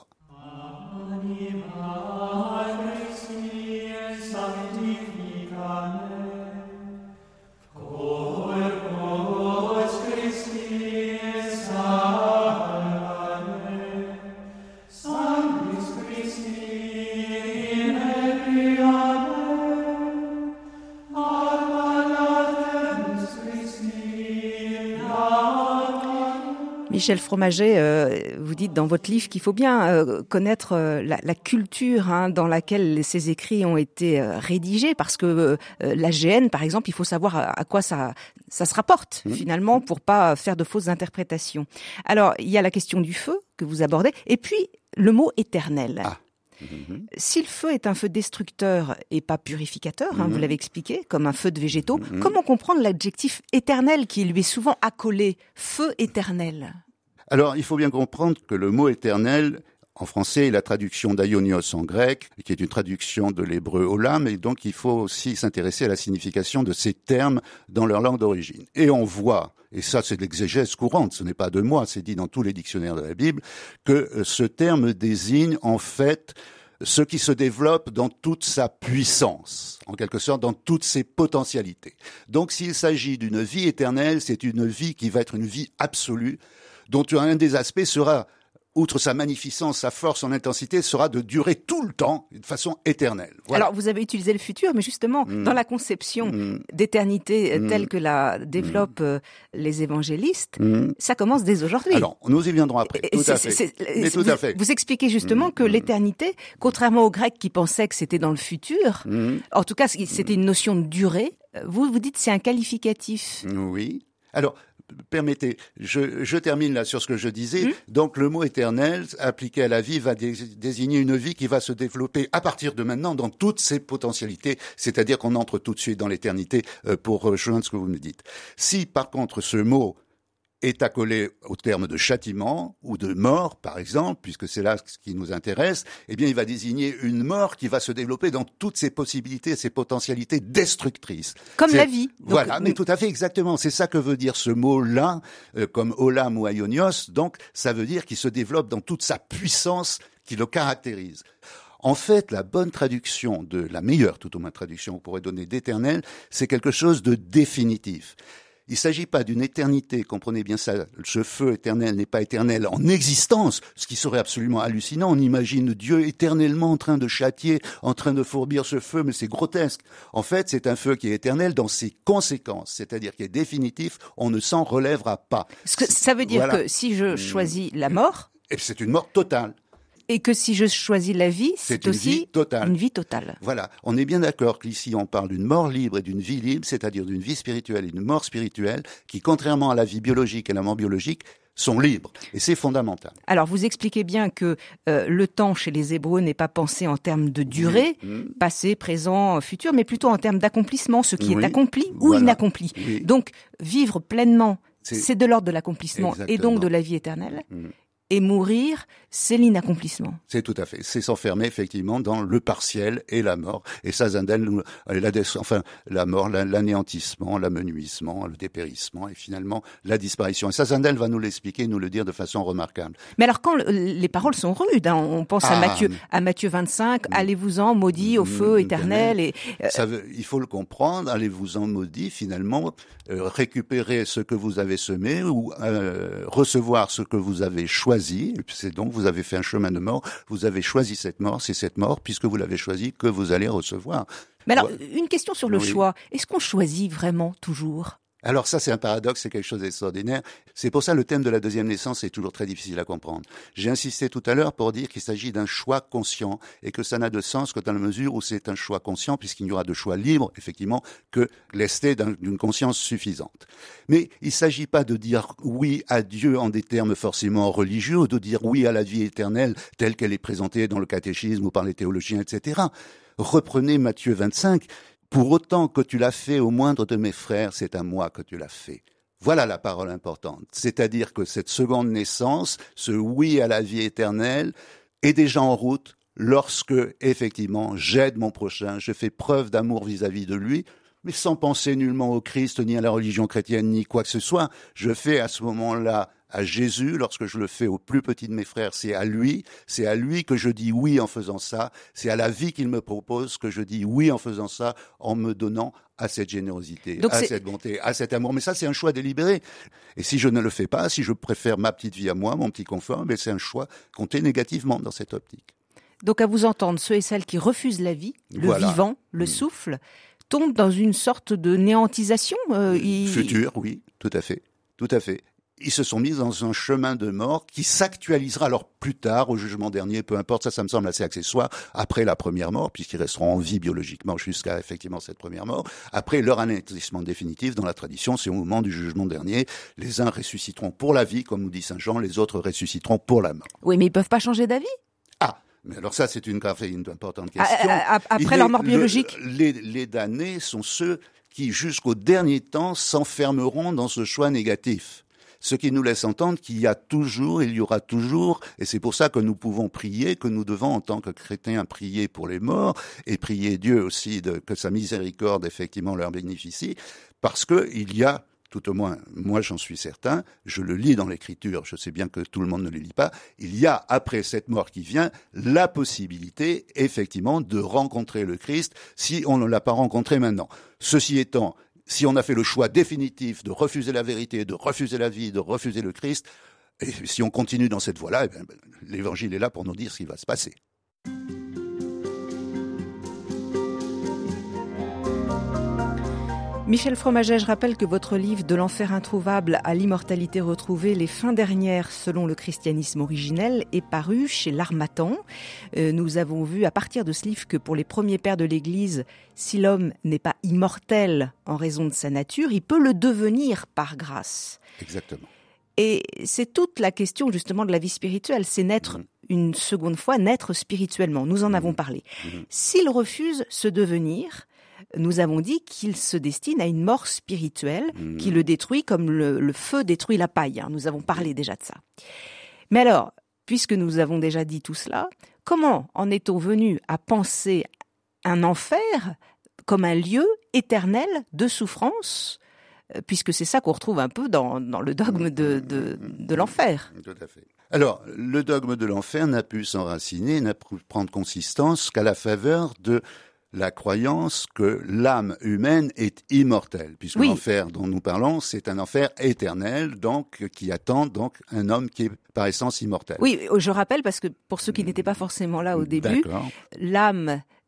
Michel Fromaget, vous dites dans votre livre qu'il faut bien connaître la culture dans laquelle ces écrits ont été rédigés, parce que l'AGN, par exemple, il faut savoir à quoi ça se rapporte finalement pour pas faire de fausses interprétations. Alors, il y a la question du feu que vous abordez, et puis le mot éternel. Ah. Si le feu est un feu destructeur et pas purificateur, vous l'avez expliqué, comme un feu de végétaux, comment comprendre l'adjectif éternel qui lui est souvent accolé, feu éternel? Alors, il faut bien comprendre que le mot éternel, en français, est la traduction d'aionios en grec, qui est une traduction de l'hébreu olam, et donc il faut aussi s'intéresser à la signification de ces termes dans leur langue d'origine. Et on voit, et ça c'est de l'exégèse courante, ce n'est pas de moi, c'est dit dans tous les dictionnaires de la Bible, que ce terme désigne en fait ce qui se développe dans toute sa puissance, en quelque sorte dans toutes ses potentialités. Donc s'il s'agit d'une vie éternelle, c'est une vie qui va être une vie absolue, dont un des aspects sera, outre sa magnificence, sa force, son intensité, sera de durer tout le temps, de façon éternelle. Voilà. Alors, vous avez utilisé le futur, mais justement, dans la conception d'éternité telle que la développent les évangélistes, ça commence dès aujourd'hui. Alors, nous y viendrons après, tout à fait. Vous expliquez justement que l'éternité, contrairement aux Grecs qui pensaient que c'était dans le futur, en tout cas, c'était une notion de durée, vous dites que c'est un qualificatif. Oui. Alors, permettez, je termine là sur ce que je disais. Donc le mot éternel appliqué à la vie va désigner une vie qui va se développer à partir de maintenant dans toutes ses potentialités, c'est-à-dire qu'on entre tout de suite dans l'éternité pour rejoindre ce que vous me dites. Si par contre ce mot est accolé au terme de châtiment ou de mort, par exemple, puisque c'est là ce qui nous intéresse, eh bien, il va désigner une mort qui va se développer dans toutes ses possibilités, ses potentialités destructrices. Comme la vie. Voilà, donc, mais tout à fait, exactement. C'est ça que veut dire ce mot-là, comme olam ou aionios. Donc, ça veut dire qu'il se développe dans toute sa puissance qui le caractérise. En fait, la bonne traduction la meilleure, tout au moins traduction qu'on pourrait donner d'éternel, c'est quelque chose de définitif. Il ne s'agit pas d'une éternité, comprenez bien ça, ce feu éternel n'est pas éternel en existence, ce qui serait absolument hallucinant. On imagine Dieu éternellement en train de châtier, en train de fourbir ce feu, mais c'est grotesque. En fait, c'est un feu qui est éternel dans ses conséquences, c'est-à-dire qui est définitif, on ne s'en relèvera pas. Ça veut dire que si je choisis la mort... Et c'est une mort totale. Et que si je choisis la vie, c'est aussi une vie totale. Voilà. On est bien d'accord qu'ici, on parle d'une mort libre et d'une vie libre, c'est-à-dire d'une vie spirituelle et d'une mort spirituelle qui, contrairement à la vie biologique et la mort biologique, sont libres. Et c'est fondamental. Alors, vous expliquez bien que le temps chez les Hébreux n'est pas pensé en termes de durée, passé, présent, futur, mais plutôt en termes d'accomplissement, ce qui est accompli ou inaccompli. Oui. Donc, vivre pleinement, c'est de l'ordre de l'accomplissement et donc de la vie éternelle. Et mourir, c'est l'inaccomplissement. C'est tout à fait. C'est s'enfermer effectivement dans le partiel et la mort. Et ça, Zindel, la mort, l'anéantissement, l'amenuisement, le dépérissement et finalement la disparition. Et ça, Zindel va nous l'expliquer, nous le dire de façon remarquable. Mais alors quand les paroles sont rudes, hein, on pense à Matthieu 25, allez-vous-en maudits au feu éternel. Et il faut le comprendre. Allez-vous-en maudits, finalement, récupérer ce que vous avez semé ou recevoir ce que vous avez choisi. C'est donc, vous avez fait un chemin de mort, vous avez choisi cette mort, c'est cette mort, puisque vous l'avez choisi, que vous allez recevoir. Mais alors, une question sur le choix. Est-ce qu'on choisit vraiment toujours ? Alors ça, c'est un paradoxe, c'est quelque chose d'extraordinaire. C'est pour ça le thème de la deuxième naissance est toujours très difficile à comprendre. J'ai insisté tout à l'heure pour dire qu'il s'agit d'un choix conscient et que ça n'a de sens que dans la mesure où c'est un choix conscient, puisqu'il n'y aura de choix libre, effectivement, que lesté d'une conscience suffisante. Mais il ne s'agit pas de dire oui à Dieu en des termes forcément religieux, ou de dire oui à la vie éternelle telle qu'elle est présentée dans le catéchisme ou par les théologiens, etc. Reprenez Matthieu 25. Pour autant que tu l'as fait au moindre de mes frères, c'est à moi que tu l'as fait. Voilà la parole importante. C'est-à-dire que cette seconde naissance, ce oui à la vie éternelle, est déjà en route lorsque, effectivement, j'aide mon prochain, je fais preuve d'amour vis-à-vis de lui, mais sans penser nullement au Christ, ni à la religion chrétienne, ni quoi que ce soit. Je fais à ce moment-là à Jésus, lorsque je le fais au plus petit de mes frères, c'est à lui que je dis oui en faisant ça, c'est à la vie qu'il me propose que je dis oui en faisant ça, en me donnant à cette générosité, donc cette bonté, à cet amour. Mais ça, c'est un choix délibéré. Et si je ne le fais pas, si je préfère ma petite vie à moi, mon petit confort, mais c'est un choix compté négativement dans cette optique. Donc à vous entendre, ceux et celles qui refusent la vie, le vivant, le souffle, tombent dans une sorte de néantisation future, oui, tout à fait. Ils se sont mis dans un chemin de mort qui s'actualisera alors plus tard, au jugement dernier, peu importe, ça me semble assez accessoire, après la première mort, puisqu'ils resteront en vie biologiquement jusqu'à effectivement cette première mort. Après leur anéantissement définitif, dans la tradition, c'est au moment du jugement dernier, les uns ressusciteront pour la vie, comme nous dit Saint Jean, les autres ressusciteront pour la mort. Oui, mais ils peuvent pas changer d'avis ? Mais alors ça, c'est une importante question. Après leur mort biologique ? Les damnés sont ceux qui, jusqu'au dernier temps, s'enfermeront dans ce choix négatif. Ce qui nous laisse entendre qu'il y aura toujours, et c'est pour ça que nous pouvons prier, que nous devons en tant que chrétiens prier pour les morts, et prier Dieu aussi que sa miséricorde effectivement leur bénéficie, parce que il y a, tout au moins, moi j'en suis certain, je le lis dans l'Écriture, je sais bien que tout le monde ne le lit pas, il y a, après cette mort qui vient, la possibilité, effectivement, de rencontrer le Christ, si on ne l'a pas rencontré maintenant. Ceci étant, si on a fait le choix définitif de refuser la vérité, de refuser la vie, de refuser le Christ, et si on continue dans cette voie-là, l'Évangile est là pour nous dire ce qui va se passer. Michel Fromaget, je rappelle que votre livre « De l'enfer introuvable à l'immortalité retrouvée, les fins dernières selon le christianisme originel » est paru chez l'Harmattan. Nous avons vu à partir de ce livre que pour les premiers pères de l'Église, si l'homme n'est pas immortel en raison de sa nature, il peut le devenir par grâce. Exactement. Et c'est toute la question justement de la vie spirituelle, c'est naître une seconde fois, naître spirituellement. Nous en avons parlé. S'il refuse ce devenir, nous avons dit qu'il se destine à une mort spirituelle qui le détruit comme le feu détruit la paille. Nous avons parlé déjà de ça. Mais alors, puisque nous avons déjà dit tout cela, comment en est-on venu à penser un enfer comme un lieu éternel de souffrance, puisque c'est ça qu'on retrouve un peu dans le dogme de l'enfer. Tout à fait. Alors, le dogme de l'enfer n'a pu s'enraciner, n'a pu prendre consistance qu'à la faveur de la croyance que l'âme humaine est immortelle, puisque l'enfer dont nous parlons, c'est un enfer éternel, donc qui attend donc un homme qui est par essence immortel. Oui, je rappelle, parce que pour ceux qui n'étaient pas forcément là au début, l'âme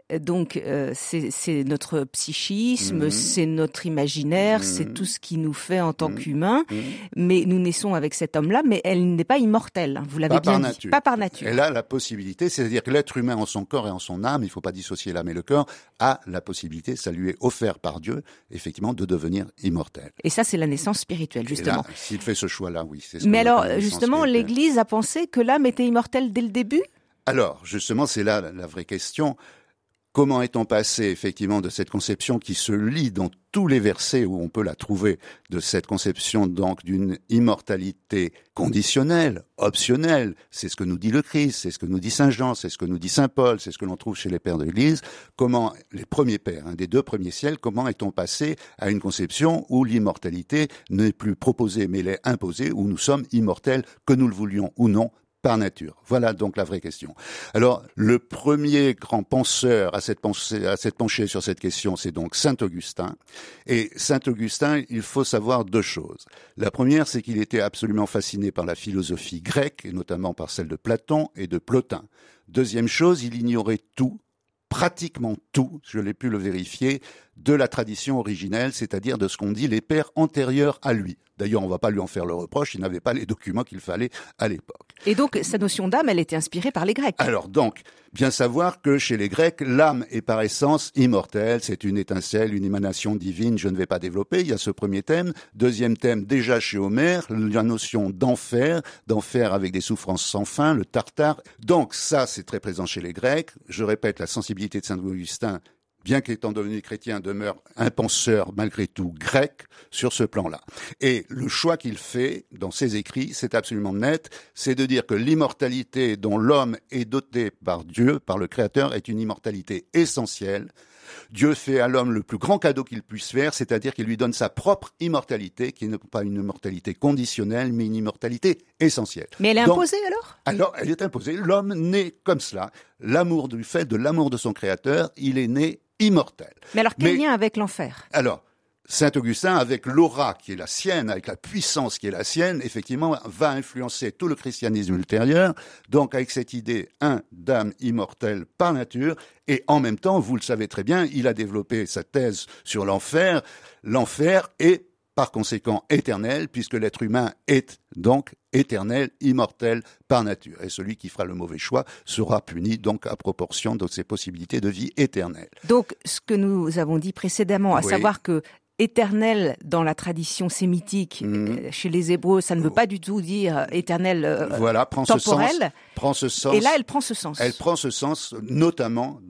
Donc c'est notre psychisme, c'est notre imaginaire, c'est tout ce qui nous fait en tant qu'humains. Mais nous naissons avec cet homme-là, mais elle n'est pas immortelle. Vous l'avez bien dit. Pas par nature. Elle a la possibilité, c'est-à-dire que l'être humain en son corps et en son âme, il ne faut pas dissocier l'âme et le corps, a la possibilité, ça lui est offert par Dieu, effectivement, de devenir immortel. Et ça, c'est la naissance spirituelle, justement. Et là, s'il fait ce choix-là, oui. C'est mais alors, justement, l'Église a pensé que l'âme était immortelle dès le début ? Alors, justement, c'est là la vraie question. Comment est-on passé effectivement de cette conception qui se lit dans tous les versets où on peut la trouver, de cette conception donc d'une immortalité conditionnelle, optionnelle, c'est ce que nous dit le Christ, c'est ce que nous dit Saint Jean, c'est ce que nous dit Saint Paul, c'est ce que l'on trouve chez les pères de l'Église, comment les premiers pères, des 2 premiers siècles, comment est-on passé à une conception où l'immortalité n'est plus proposée mais elle est imposée, où nous sommes immortels, que nous le voulions ou non, par nature. Voilà donc la vraie question. Alors, le premier grand penseur à s'être penché sur cette question, c'est donc Saint Augustin. Et Saint Augustin, il faut savoir 2 choses. La première, c'est qu'il était absolument fasciné par la philosophie grecque, et notamment par celle de Platon et de Plotin. Deuxième chose, il ignorait tout, pratiquement tout, je l'ai pu le vérifier, de la tradition originelle, c'est-à-dire de ce qu'ont dit les pères antérieurs à lui. D'ailleurs, on ne va pas lui en faire le reproche, il n'avait pas les documents qu'il fallait à l'époque. Et donc, sa notion d'âme, elle était inspirée par les Grecs. Alors donc, bien savoir que chez les Grecs, l'âme est par essence immortelle, c'est une étincelle, une émanation divine, je ne vais pas développer, il y a ce premier thème. Deuxième thème, déjà chez Homère, la notion d'enfer avec des souffrances sans fin, le tartare. Donc ça, c'est très présent chez les Grecs. Je répète, la sensibilité de Saint Augustin, bien qu'étant devenu chrétien, demeure un penseur malgré tout grec sur ce plan-là. Et le choix qu'il fait dans ses écrits, c'est absolument net, c'est de dire que l'immortalité dont l'homme est doté par Dieu, par le Créateur, est une immortalité essentielle. Dieu fait à l'homme le plus grand cadeau qu'il puisse faire, c'est-à-dire qu'il lui donne sa propre immortalité, qui n'est pas une immortalité conditionnelle, mais une immortalité essentielle. Mais elle est imposée alors ? Alors, elle est imposée. L'homme naît comme cela. L'amour du fait de l'amour de son Créateur, il est né immortel. Mais alors, quel lien avec l'enfer ? Alors, Saint Augustin, avec l'aura qui est la sienne, avec la puissance qui est la sienne, effectivement, va influencer tout le christianisme ultérieur. Donc, avec cette idée, d'âme immortelle par nature, et en même temps, vous le savez très bien, il a développé sa thèse sur l'enfer. L'enfer est, par conséquent, éternel, puisque l'être humain est donc éternel, immortel par nature. Et celui qui fera le mauvais choix sera puni donc à proportion de ses possibilités de vie éternelle. Donc, ce que nous avons dit précédemment, à savoir que éternel dans la tradition sémitique, chez les Hébreux, ça ne veut pas du tout dire éternel temporel. Prend ce sens. Et là, elle prend ce sens. Elle prend ce sens, notamment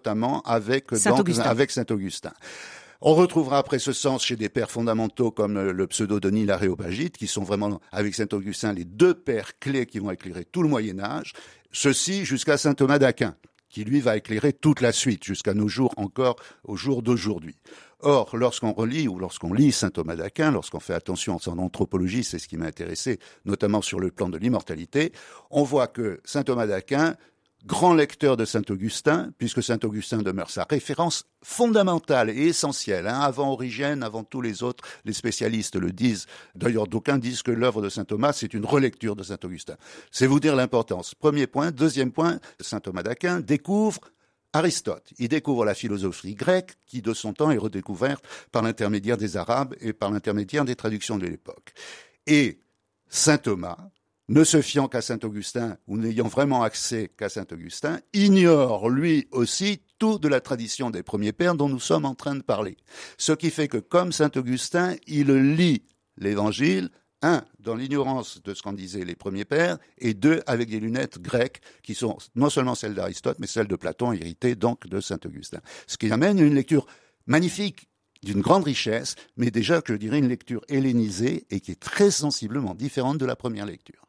avec Saint Augustin. On retrouvera après ce sens chez des pères fondamentaux comme le pseudo-Denis l'Aréopagite, qui sont vraiment, avec Saint Augustin, les 2 pères clés qui vont éclairer tout le Moyen-Âge. Ceci jusqu'à Saint Thomas d'Aquin, qui lui va éclairer toute la suite, jusqu'à nos jours encore, au jour d'aujourd'hui. Or, lorsqu'on relit ou lorsqu'on lit Saint Thomas d'Aquin, lorsqu'on fait attention à son anthropologie, c'est ce qui m'a intéressé, notamment sur le plan de l'immortalité, on voit que Saint Thomas d'Aquin, grand lecteur de Saint Augustin, puisque Saint Augustin demeure sa référence fondamentale et essentielle, avant Origène, avant tous les autres, les spécialistes le disent. D'ailleurs, d'aucuns disent que l'œuvre de Saint Thomas, c'est une relecture de Saint Augustin. C'est vous dire l'importance. Premier point. Deuxième point, Saint Thomas d'Aquin découvre Aristote. Il découvre la philosophie grecque qui, de son temps, est redécouverte par l'intermédiaire des Arabes et par l'intermédiaire des traductions de l'époque. Et Saint Thomas, ne se fiant qu'à Saint Augustin ou n'ayant vraiment accès qu'à Saint Augustin, ignore lui aussi tout de la tradition des premiers pères dont nous sommes en train de parler. Ce qui fait que, comme Saint Augustin, il lit l'Évangile, dans l'ignorance de ce qu'en disaient les premiers pères, et 2, avec des lunettes grecques, qui sont non seulement celles d'Aristote, mais celles de Platon, héritées donc de Saint Augustin. Ce qui amène une lecture magnifique, d'une grande richesse, mais déjà, je dirais, une lecture hellénisée, et qui est très sensiblement différente de la première lecture.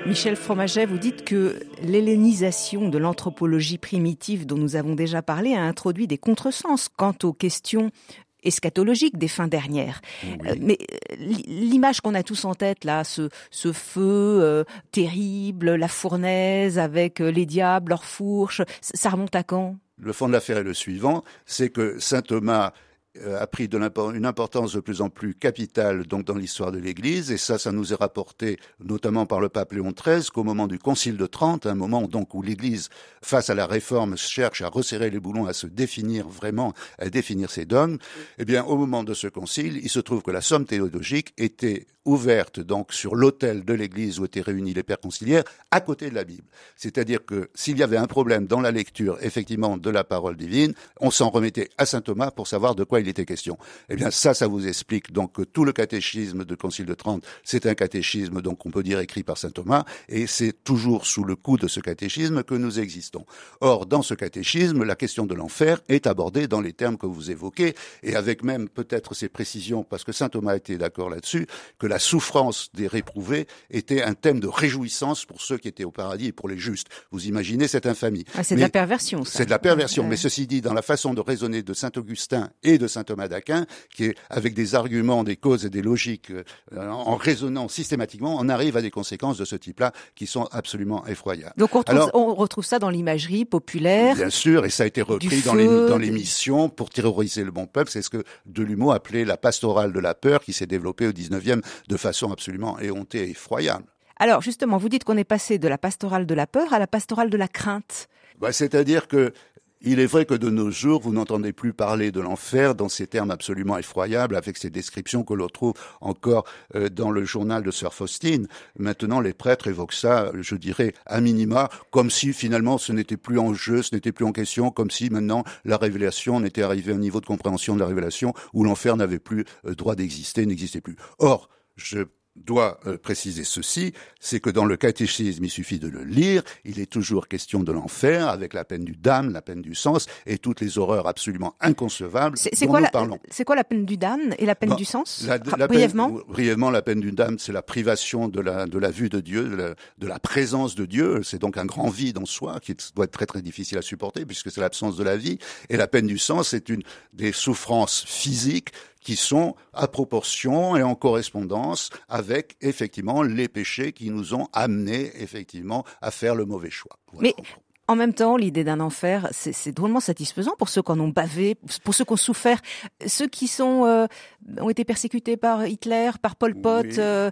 Michel Fromaget, vous dites que l'hellénisation de l'anthropologie primitive dont nous avons déjà parlé a introduit des contresens quant aux questions eschatologiques des fins dernières. Oui. Mais l'image qu'on a tous en tête, là, ce feu terrible, la fournaise avec les diables, leurs fourches, ça remonte à quand ? Le fond de l'affaire est le suivant, c'est que saint Thomas a pris une importance de plus en plus capitale donc dans l'histoire de l'Église, et ça nous est rapporté notamment par le pape Léon XIII qu'au moment du Concile de Trente, un moment donc où l'Église, face à la réforme, cherche à resserrer les boulons, à se définir vraiment, à définir ses dogmes. Eh bien, au moment de ce concile, il se trouve que la somme théologique était ouverte donc sur l'autel de l'Église où étaient réunis les pères conciliaires, à côté de la Bible. C'est-à-dire que s'il y avait un problème dans la lecture, effectivement, de la parole divine, on s'en remettait à saint Thomas pour savoir de quoi il était question. Eh bien, ça vous explique donc que tout le catéchisme du Concile de Trente, c'est un catéchisme donc on peut dire écrit par saint Thomas, et c'est toujours sous le coup de ce catéchisme que nous existons. Or, dans ce catéchisme, la question de l'enfer est abordée dans les termes que vous évoquez, et avec même peut-être ces précisions, parce que saint Thomas était d'accord là-dessus, que la souffrance des réprouvés était un thème de réjouissance pour ceux qui étaient au paradis et pour les justes. Vous imaginez cette infamie. C'est de la perversion, ça. C'est de la perversion, mais ceci dit, dans la façon de raisonner de saint Augustin et de saint Thomas d'Aquin, qui est avec des arguments, des causes et des logiques, en raisonnant systématiquement, on arrive à des conséquences de ce type-là qui sont absolument effroyables. Donc on retrouve ça dans l'imagerie populaire. Bien sûr, et ça a été repris dans les missions pour terroriser le bon peuple. C'est ce que Delumeau appelait la pastorale de la peur qui s'est développée au 19e de façon absolument éhontée et effroyable. Alors justement, vous dites qu'on est passé de la pastorale de la peur à la pastorale de la crainte. C'est-à-dire que il est vrai que de nos jours, vous n'entendez plus parler de l'enfer dans ces termes absolument effroyables, avec ces descriptions que l'on trouve encore dans le journal de Sœur Faustine. Maintenant, les prêtres évoquent ça, je dirais, à minima, comme si finalement ce n'était plus en jeu, ce n'était plus en question, comme si maintenant la révélation, on était arrivé à un niveau de compréhension de la révélation où l'enfer n'avait plus droit d'exister, n'existait plus. Or, je dois préciser ceci, c'est que dans le catéchisme, il suffit de le lire, il est toujours question de l'enfer, avec la peine du damne, la peine du sens, et toutes les horreurs absolument inconcevables dont nous parlons. C'est quoi la peine du damne et la peine du sens brièvement? Brièvement, la peine du damne, c'est la privation de la vue de Dieu, de la présence de Dieu, c'est donc un grand vide en soi, qui doit être très très difficile à supporter, puisque c'est l'absence de la vie, et la peine du sens, c'est une des souffrances physiques qui sont à proportion et en correspondance avec, effectivement, les péchés qui nous ont amenés, effectivement, à faire le mauvais choix. Voilà. Mais en même temps, l'idée d'un enfer, c'est drôlement satisfaisant pour ceux qui en ont bavé, pour ceux qui ont souffert, ceux qui ont été persécutés par Hitler, par Pol Pot.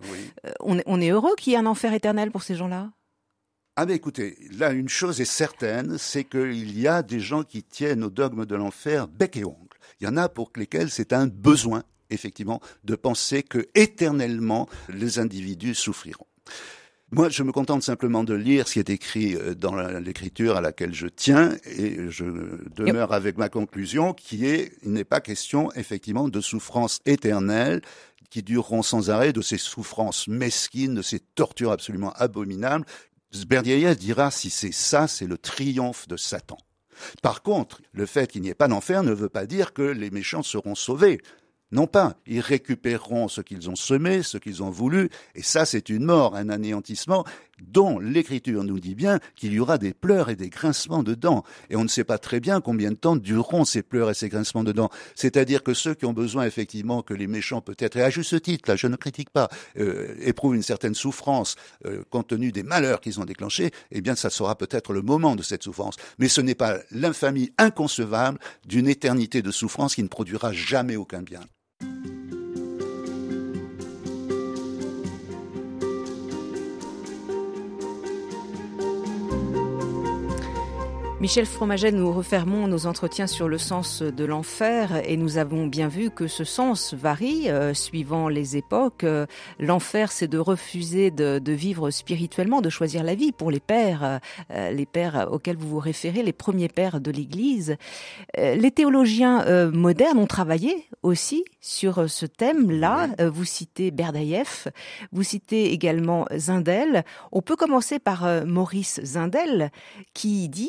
Oui. On est heureux qu'il y ait un enfer éternel pour ces gens-là. Ah mais écoutez, là, une chose est certaine, c'est qu'il y a des gens qui tiennent au dogme de l'enfer bec et ongle. Il y en a pour lesquels c'est un besoin, effectivement, de penser que éternellement les individus souffriront. Moi, je me contente simplement de lire ce qui est écrit dans l'écriture à laquelle je tiens et je demeure avec ma conclusion qui est, il n'est pas question, effectivement, de souffrances éternelles qui dureront sans arrêt, de ces souffrances mesquines, de ces tortures absolument abominables. Berdyaev dira, si c'est ça, c'est le triomphe de Satan. Par contre, le fait qu'il n'y ait pas d'enfer ne veut pas dire que les méchants seront sauvés. Non pas, ils récupéreront ce qu'ils ont semé, ce qu'ils ont voulu, et ça c'est une mort, un anéantissement dont l'Écriture nous dit bien qu'il y aura des pleurs et des grincements de dents. Et on ne sait pas très bien combien de temps dureront ces pleurs et ces grincements de dents. C'est-à-dire que ceux qui ont besoin effectivement que les méchants peut-être, et à juste titre, là je ne critique pas, éprouvent une certaine souffrance compte tenu des malheurs qu'ils ont déclenchés, eh bien ça sera peut-être le moment de cette souffrance. Mais ce n'est pas l'infamie inconcevable d'une éternité de souffrance qui ne produira jamais aucun bien. Michel Fromaget, nous refermons nos entretiens sur le sens de l'enfer et nous avons bien vu que ce sens varie suivant les époques. L'enfer, c'est de refuser de vivre spirituellement, de choisir la vie pour les pères auxquels vous vous référez, les premiers pères de l'Église. Les théologiens modernes ont travaillé aussi sur ce thème-là. Vous citez Berdyaev, vous citez également Zindel. On peut commencer par Maurice Zindel qui dit « Comment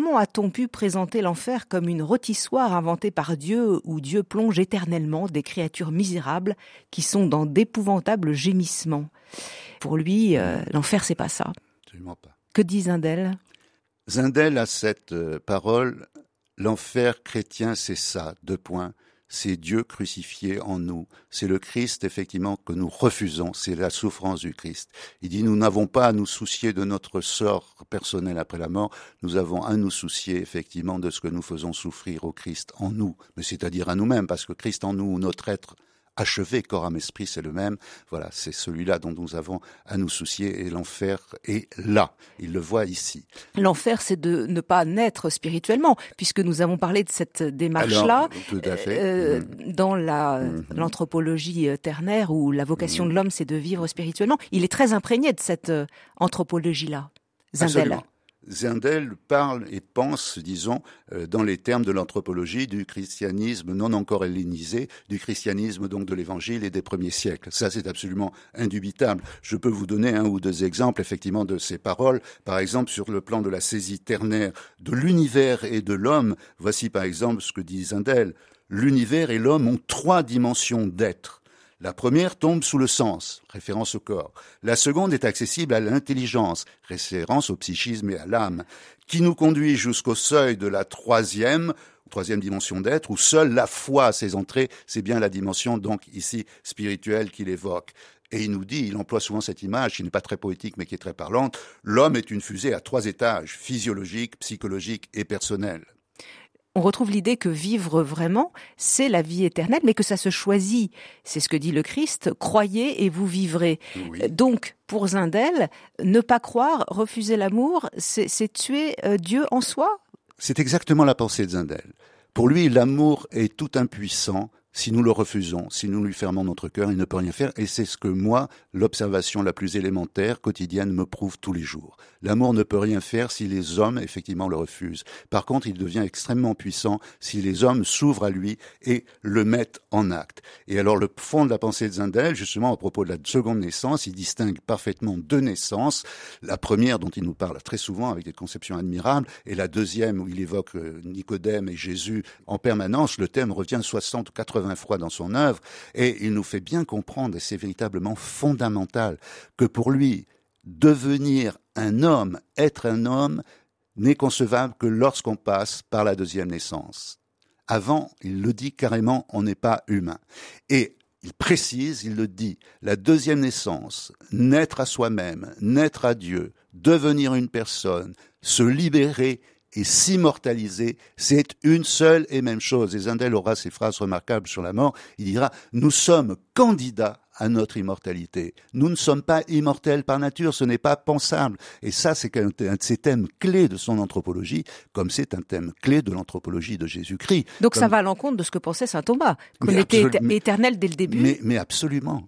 comment a-t-on pu présenter l'enfer comme une rôtissoire inventée par Dieu où Dieu plonge éternellement des créatures misérables qui sont dans d'épouvantables gémissements? Pour lui, l'enfer, c'est pas ça. Absolument pas. Que dit Zindel? Zindel a cette parole, l'enfer chrétien, c'est ça, c'est Dieu crucifié en nous. C'est le Christ, effectivement, que nous refusons. C'est la souffrance du Christ. Il dit, nous n'avons pas à nous soucier de notre sort personnel après la mort. Nous avons à nous soucier, effectivement, de ce que nous faisons souffrir au Christ en nous. Mais c'est-à-dire à nous-mêmes, parce que Christ en nous, notre être achevé, corps, âme, esprit, c'est le même. Voilà, c'est celui-là dont nous avons à nous soucier et l'enfer est là. Il le voit ici. L'enfer, c'est de ne pas naître spirituellement, puisque nous avons parlé de cette démarche-là. Alors, tout à fait. Dans l'anthropologie ternaire où la vocation de l'homme, c'est de vivre spirituellement. Il est très imprégné de cette anthropologie-là, Zindel. Absolument. Zindel parle et pense, disons, dans les termes de l'anthropologie, du christianisme non encore hellénisé, du christianisme donc de l'évangile et des premiers siècles. Ça, c'est absolument indubitable. Je peux vous donner un ou deux exemples, effectivement, de ces paroles. Par exemple, sur le plan de la saisie ternaire de l'univers et de l'homme, voici par exemple ce que dit Zindel. L'univers et l'homme ont 3 dimensions d'être. La première tombe sous le sens, référence au corps. La seconde est accessible à l'intelligence, référence au psychisme et à l'âme, qui nous conduit jusqu'au seuil de la troisième dimension d'être, où seule la foi a ses entrées, c'est bien la dimension donc ici spirituelle qu'il évoque. Et il nous dit, il emploie souvent cette image qui n'est pas très poétique mais qui est très parlante, l'homme est une fusée à 3 étages, physiologique, psychologique et personnel. On retrouve l'idée que vivre vraiment, c'est la vie éternelle, mais que ça se choisit. C'est ce que dit le Christ, croyez et vous vivrez. Oui. Donc, pour Zindel, ne pas croire, refuser l'amour, c'est tuer Dieu en soi? C'est exactement la pensée de Zindel. Pour lui, l'amour est tout impuissant. Si nous le refusons, si nous lui fermons notre cœur, il ne peut rien faire. Et c'est ce que moi, l'observation la plus élémentaire, quotidienne, me prouve tous les jours. L'amour ne peut rien faire si les hommes, effectivement, le refusent. Par contre, il devient extrêmement puissant si les hommes s'ouvrent à lui et le mettent en acte. Et alors, le fond de la pensée de Zindel, justement, à propos de la seconde naissance, il distingue parfaitement 2 naissances. La première, dont il nous parle très souvent avec des conceptions admirables, et la deuxième, où il évoque Nicodème et Jésus en permanence. Le thème revient 60 ou 80 fois dans son œuvre, et il nous fait bien comprendre, et c'est véritablement fondamental, que pour lui, devenir un homme, être un homme, n'est concevable que lorsqu'on passe par la deuxième naissance. Avant, il le dit carrément, on n'est pas humain. Et il précise, il le dit, la deuxième naissance, naître à soi-même, naître à Dieu, devenir une personne, se libérer et s'immortaliser, c'est une seule et même chose. Et Zindel aura ces phrases remarquables sur la mort. Il dira, nous sommes candidats à notre immortalité. Nous ne sommes pas immortels par nature, ce n'est pas pensable. Et ça, c'est un de ces thèmes clés de son anthropologie, comme c'est un thème clé de l'anthropologie de Jésus-Christ. Donc ça va à l'encontre de ce que pensait saint Thomas, qu'on était éternel dès le début. Mais absolument.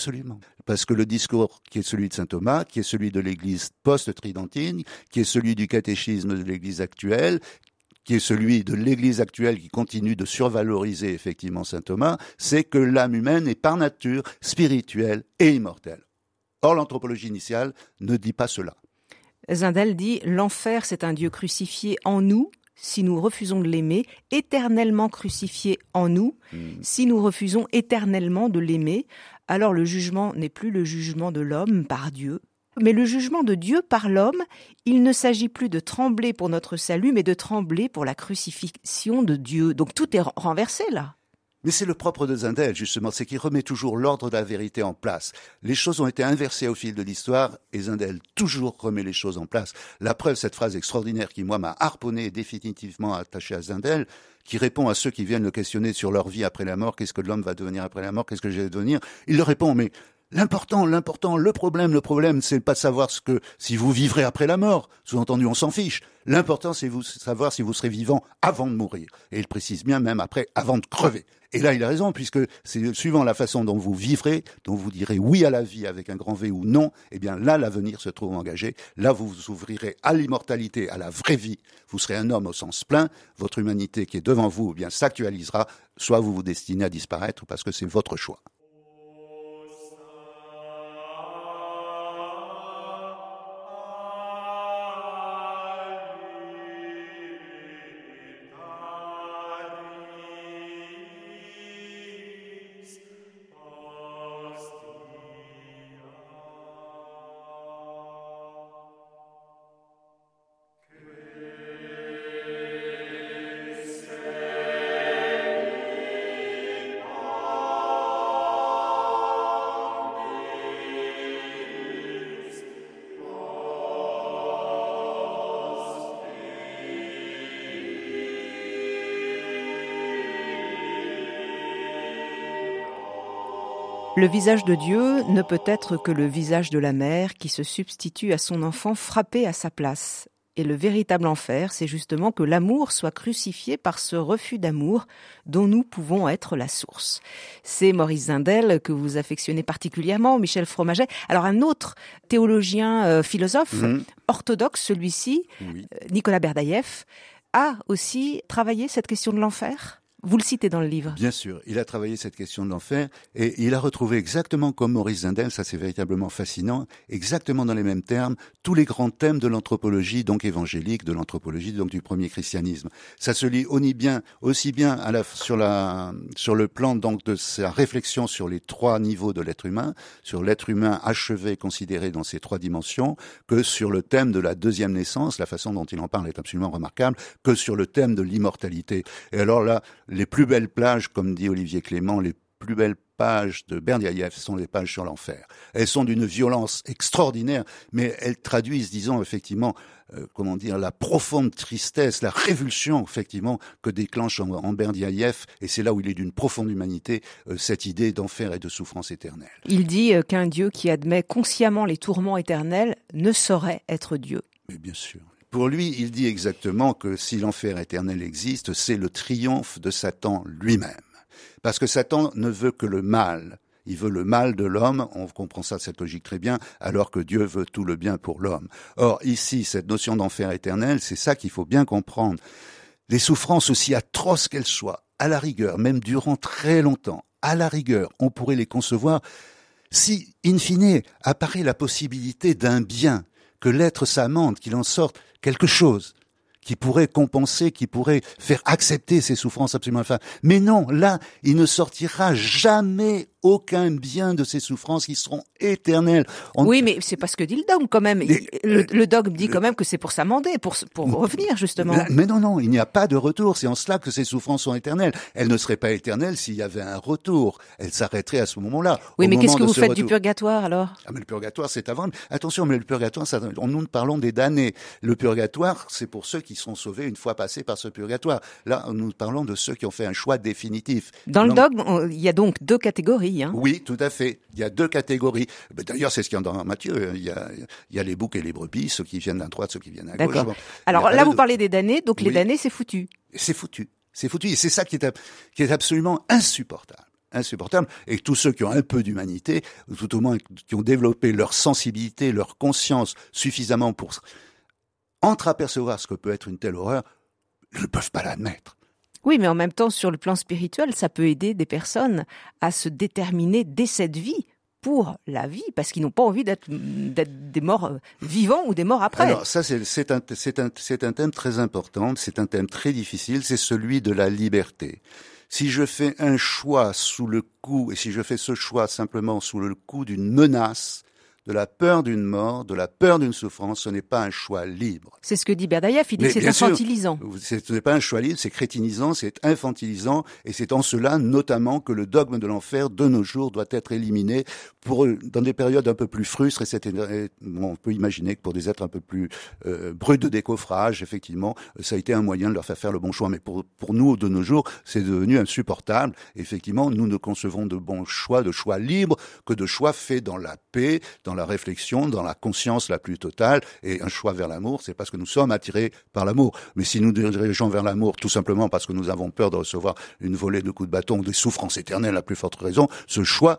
Parce que le discours qui est celui de saint Thomas, qui est celui de l'Église post-tridentine, qui est celui du catéchisme de l'Église actuelle, qui est celui de l'Église actuelle qui continue de survaloriser effectivement saint Thomas, c'est que l'âme humaine est par nature spirituelle et immortelle. Or, l'anthropologie initiale ne dit pas cela. Zindel dit « L'enfer, c'est un Dieu crucifié en nous, si nous refusons de l'aimer, éternellement crucifié en nous, si nous refusons éternellement de l'aimer. Alors le jugement n'est plus le jugement de l'homme par Dieu, mais le jugement de Dieu par l'homme. Il ne s'agit plus de trembler pour notre salut, mais de trembler pour la crucifixion de Dieu. » Donc tout est renversé là. Mais c'est le propre de Zindel, justement, c'est qu'il remet toujours l'ordre de la vérité en place. Les choses ont été inversées au fil de l'histoire, et Zindel toujours remet les choses en place. La preuve, cette phrase extraordinaire qui, moi, m'a harponné et définitivement attaché à Zindel, qui répond à ceux qui viennent le questionner sur leur vie après la mort, qu'est-ce que l'homme va devenir après la mort, qu'est-ce que je vais devenir. Il leur répond, mais l'important, le problème, c'est pas de savoir si vous vivrez après la mort. Sous-entendu, on s'en fiche. L'important, c'est savoir si vous serez vivant avant de mourir. Et il précise bien même après, avant de crever. Et là, il a raison, puisque c'est suivant la façon dont vous vivrez, dont vous direz oui à la vie avec un grand V ou non, eh bien là, l'avenir se trouve engagé. Là, vous vous ouvrirez à l'immortalité, à la vraie vie. Vous serez un homme au sens plein. Votre humanité qui est devant vous, eh bien, s'actualisera. Soit vous vous destinez à disparaître, ou parce que c'est votre choix. Le visage de Dieu ne peut être que le visage de la mère qui se substitue à son enfant frappé à sa place. Et le véritable enfer, c'est justement que l'amour soit crucifié par ce refus d'amour dont nous pouvons être la source. C'est Maurice Zindel que vous affectionnez particulièrement, Michel Fromaget. Alors un autre théologien, philosophe, orthodoxe celui-ci, Nicolas Berdaïev, a aussi travaillé cette question de l'enfer ? Vous le citez dans le livre. Bien sûr, il a travaillé cette question de l'enfer et il a retrouvé exactement comme Maurice Zindel, ça c'est véritablement fascinant, exactement dans les mêmes termes, tous les grands thèmes de l'anthropologie donc évangélique, de l'anthropologie donc du premier christianisme. Ça se lit aussi bien sur le plan donc de sa réflexion sur les trois niveaux de l'être humain, sur l'être humain achevé, considéré dans ces trois dimensions, que sur le thème de la deuxième naissance, la façon dont il en parle est absolument remarquable, que sur le thème de l'immortalité. Et alors là, les plus belles plages, comme dit Olivier Clément, les plus belles pages de Berdiaïev sont les pages sur l'enfer. Elles sont d'une violence extraordinaire, mais elles traduisent, disons, effectivement, la profonde tristesse, la révulsion, effectivement, que déclenche en Berdiaïev, et c'est là où il est d'une profonde humanité, cette idée d'enfer et de souffrance éternelle. Il dit qu'un Dieu qui admet consciemment les tourments éternels ne saurait être Dieu. Mais bien sûr. Pour lui, il dit exactement que si l'enfer éternel existe, c'est le triomphe de Satan lui-même. Parce que Satan ne veut que le mal. Il veut le mal de l'homme, on comprend ça, cette logique très bien, alors que Dieu veut tout le bien pour l'homme. Or, ici, cette notion d'enfer éternel, c'est ça qu'il faut bien comprendre. Les souffrances, aussi atroces qu'elles soient, à la rigueur, même durant très longtemps, à la rigueur, on pourrait les concevoir si, in fine, apparaît la possibilité d'un bien, que l'être s'amende, qu'il en sorte quelque chose qui pourrait compenser, qui pourrait faire accepter ces souffrances absolument infâmes. Mais non, là, il ne sortira jamais aucun bien de ces souffrances qui seront éternelles. Oui, mais c'est pas ce que dit le dogme quand même. Le dogme dit quand même que c'est pour s'amender, pour revenir justement. Mais non, il n'y a pas de retour. C'est en cela que ces souffrances sont éternelles. Elles ne seraient pas éternelles s'il y avait un retour. Elles s'arrêteraient à ce moment-là. Oui, mais qu'est-ce que vous faites du purgatoire alors ? Ah, mais le purgatoire, c'est avant. Attention, mais le purgatoire, nous parlons des damnés. Le purgatoire, c'est pour ceux qui sont sauvés une fois passés par ce purgatoire. Là, nous parlons de ceux qui ont fait un choix définitif. Dans le dogme, il y a donc deux catégories. Oui, tout à fait. Il y a deux catégories. D'ailleurs, c'est ce qu'il y a dans Matthieu. Il y a les boucs et les brebis, ceux qui viennent à droite, ceux qui viennent à gauche. D'accord. Alors là, vous parlez des damnés, donc les damnés, c'est foutu. C'est foutu. Et c'est ça qui est absolument insupportable. Et tous ceux qui ont un peu d'humanité, ou tout au moins qui ont développé leur sensibilité, leur conscience suffisamment pour entreapercevoir ce que peut être une telle horreur, ne peuvent pas l'admettre. Oui, mais en même temps, sur le plan spirituel, ça peut aider des personnes à se déterminer dès cette vie pour la vie, parce qu'ils n'ont pas envie d'être des morts vivants ou des morts après. Alors ça, c'est un thème très important, c'est un thème très difficile, c'est celui de la liberté. Si je fais un choix sous le coup, et si je fais ce choix simplement sous le coup d'une menace, de la peur d'une mort, de la peur d'une souffrance, ce n'est pas un choix libre. C'est ce que dit Berdaïev, il dit que c'est infantilisant. Ce n'est pas un choix libre, c'est crétinisant, c'est infantilisant, et c'est en cela notamment que le dogme de l'enfer de nos jours doit être éliminé dans des périodes un peu plus frustres, on peut imaginer que pour des êtres un peu plus bruts de décoffrage, effectivement, ça a été un moyen de leur faire le bon choix. Mais pour nous, de nos jours, c'est devenu insupportable. Effectivement, nous ne concevons de choix libres, que de choix faits dans la paix, dans la réflexion, dans la conscience la plus totale, et un choix vers l'amour, c'est parce que nous sommes attirés par l'amour. Mais si nous dirigeons vers l'amour tout simplement parce que nous avons peur de recevoir une volée de coups de bâton ou des souffrances éternelles à plus forte raison, ce choix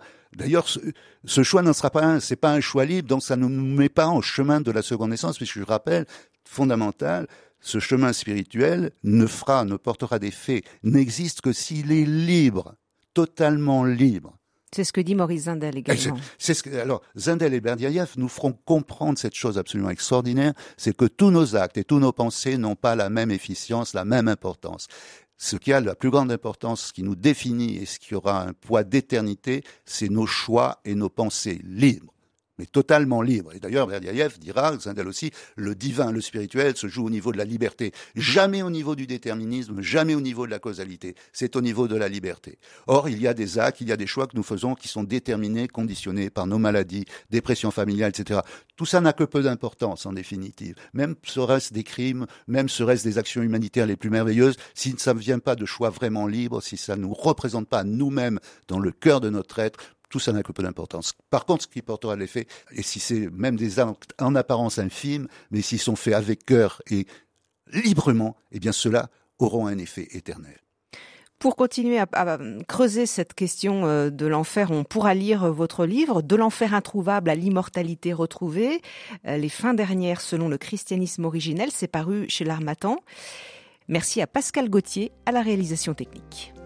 n'en sera pas un, c'est pas un choix libre, donc ça ne nous met pas en chemin de la seconde naissance, puisque je rappelle, fondamental, ce chemin spirituel ne portera des faits, n'existe que s'il est libre, totalement libre. C'est ce que dit Maurice Zindel également. Alors, Zindel et Berdiaïev nous feront comprendre cette chose absolument extraordinaire, c'est que tous nos actes et tous nos pensées n'ont pas la même efficience, la même importance. Ce qui a la plus grande importance, ce qui nous définit et ce qui aura un poids d'éternité, c'est nos choix et nos pensées libres. Mais totalement libre. Et d'ailleurs, Berdiaïev dira, Zindel aussi, le divin, le spirituel se joue au niveau de la liberté. Jamais au niveau du déterminisme, jamais au niveau de la causalité. C'est au niveau de la liberté. Or, il y a des actes, il y a des choix que nous faisons qui sont déterminés, conditionnés par nos maladies, dépression familiale, etc. Tout ça n'a que peu d'importance, en définitive. Même serait-ce des crimes, même serait-ce des actions humanitaires les plus merveilleuses, si ça ne vient pas de choix vraiment libres, si ça ne nous représente pas nous-mêmes dans le cœur de notre être, tout ça n'a que peu d'importance. Par contre, ce qui portera l'effet, et si c'est même des actes en apparence infimes, mais s'ils sont faits avec cœur et librement, eh bien ceux-là auront un effet éternel. Pour continuer à creuser cette question de l'enfer, on pourra lire votre livre « De l'enfer introuvable à l'immortalité retrouvée », les fins dernières selon le christianisme originel, c'est paru chez l'Harmattan. Merci à Pascal Gauthier à la réalisation technique.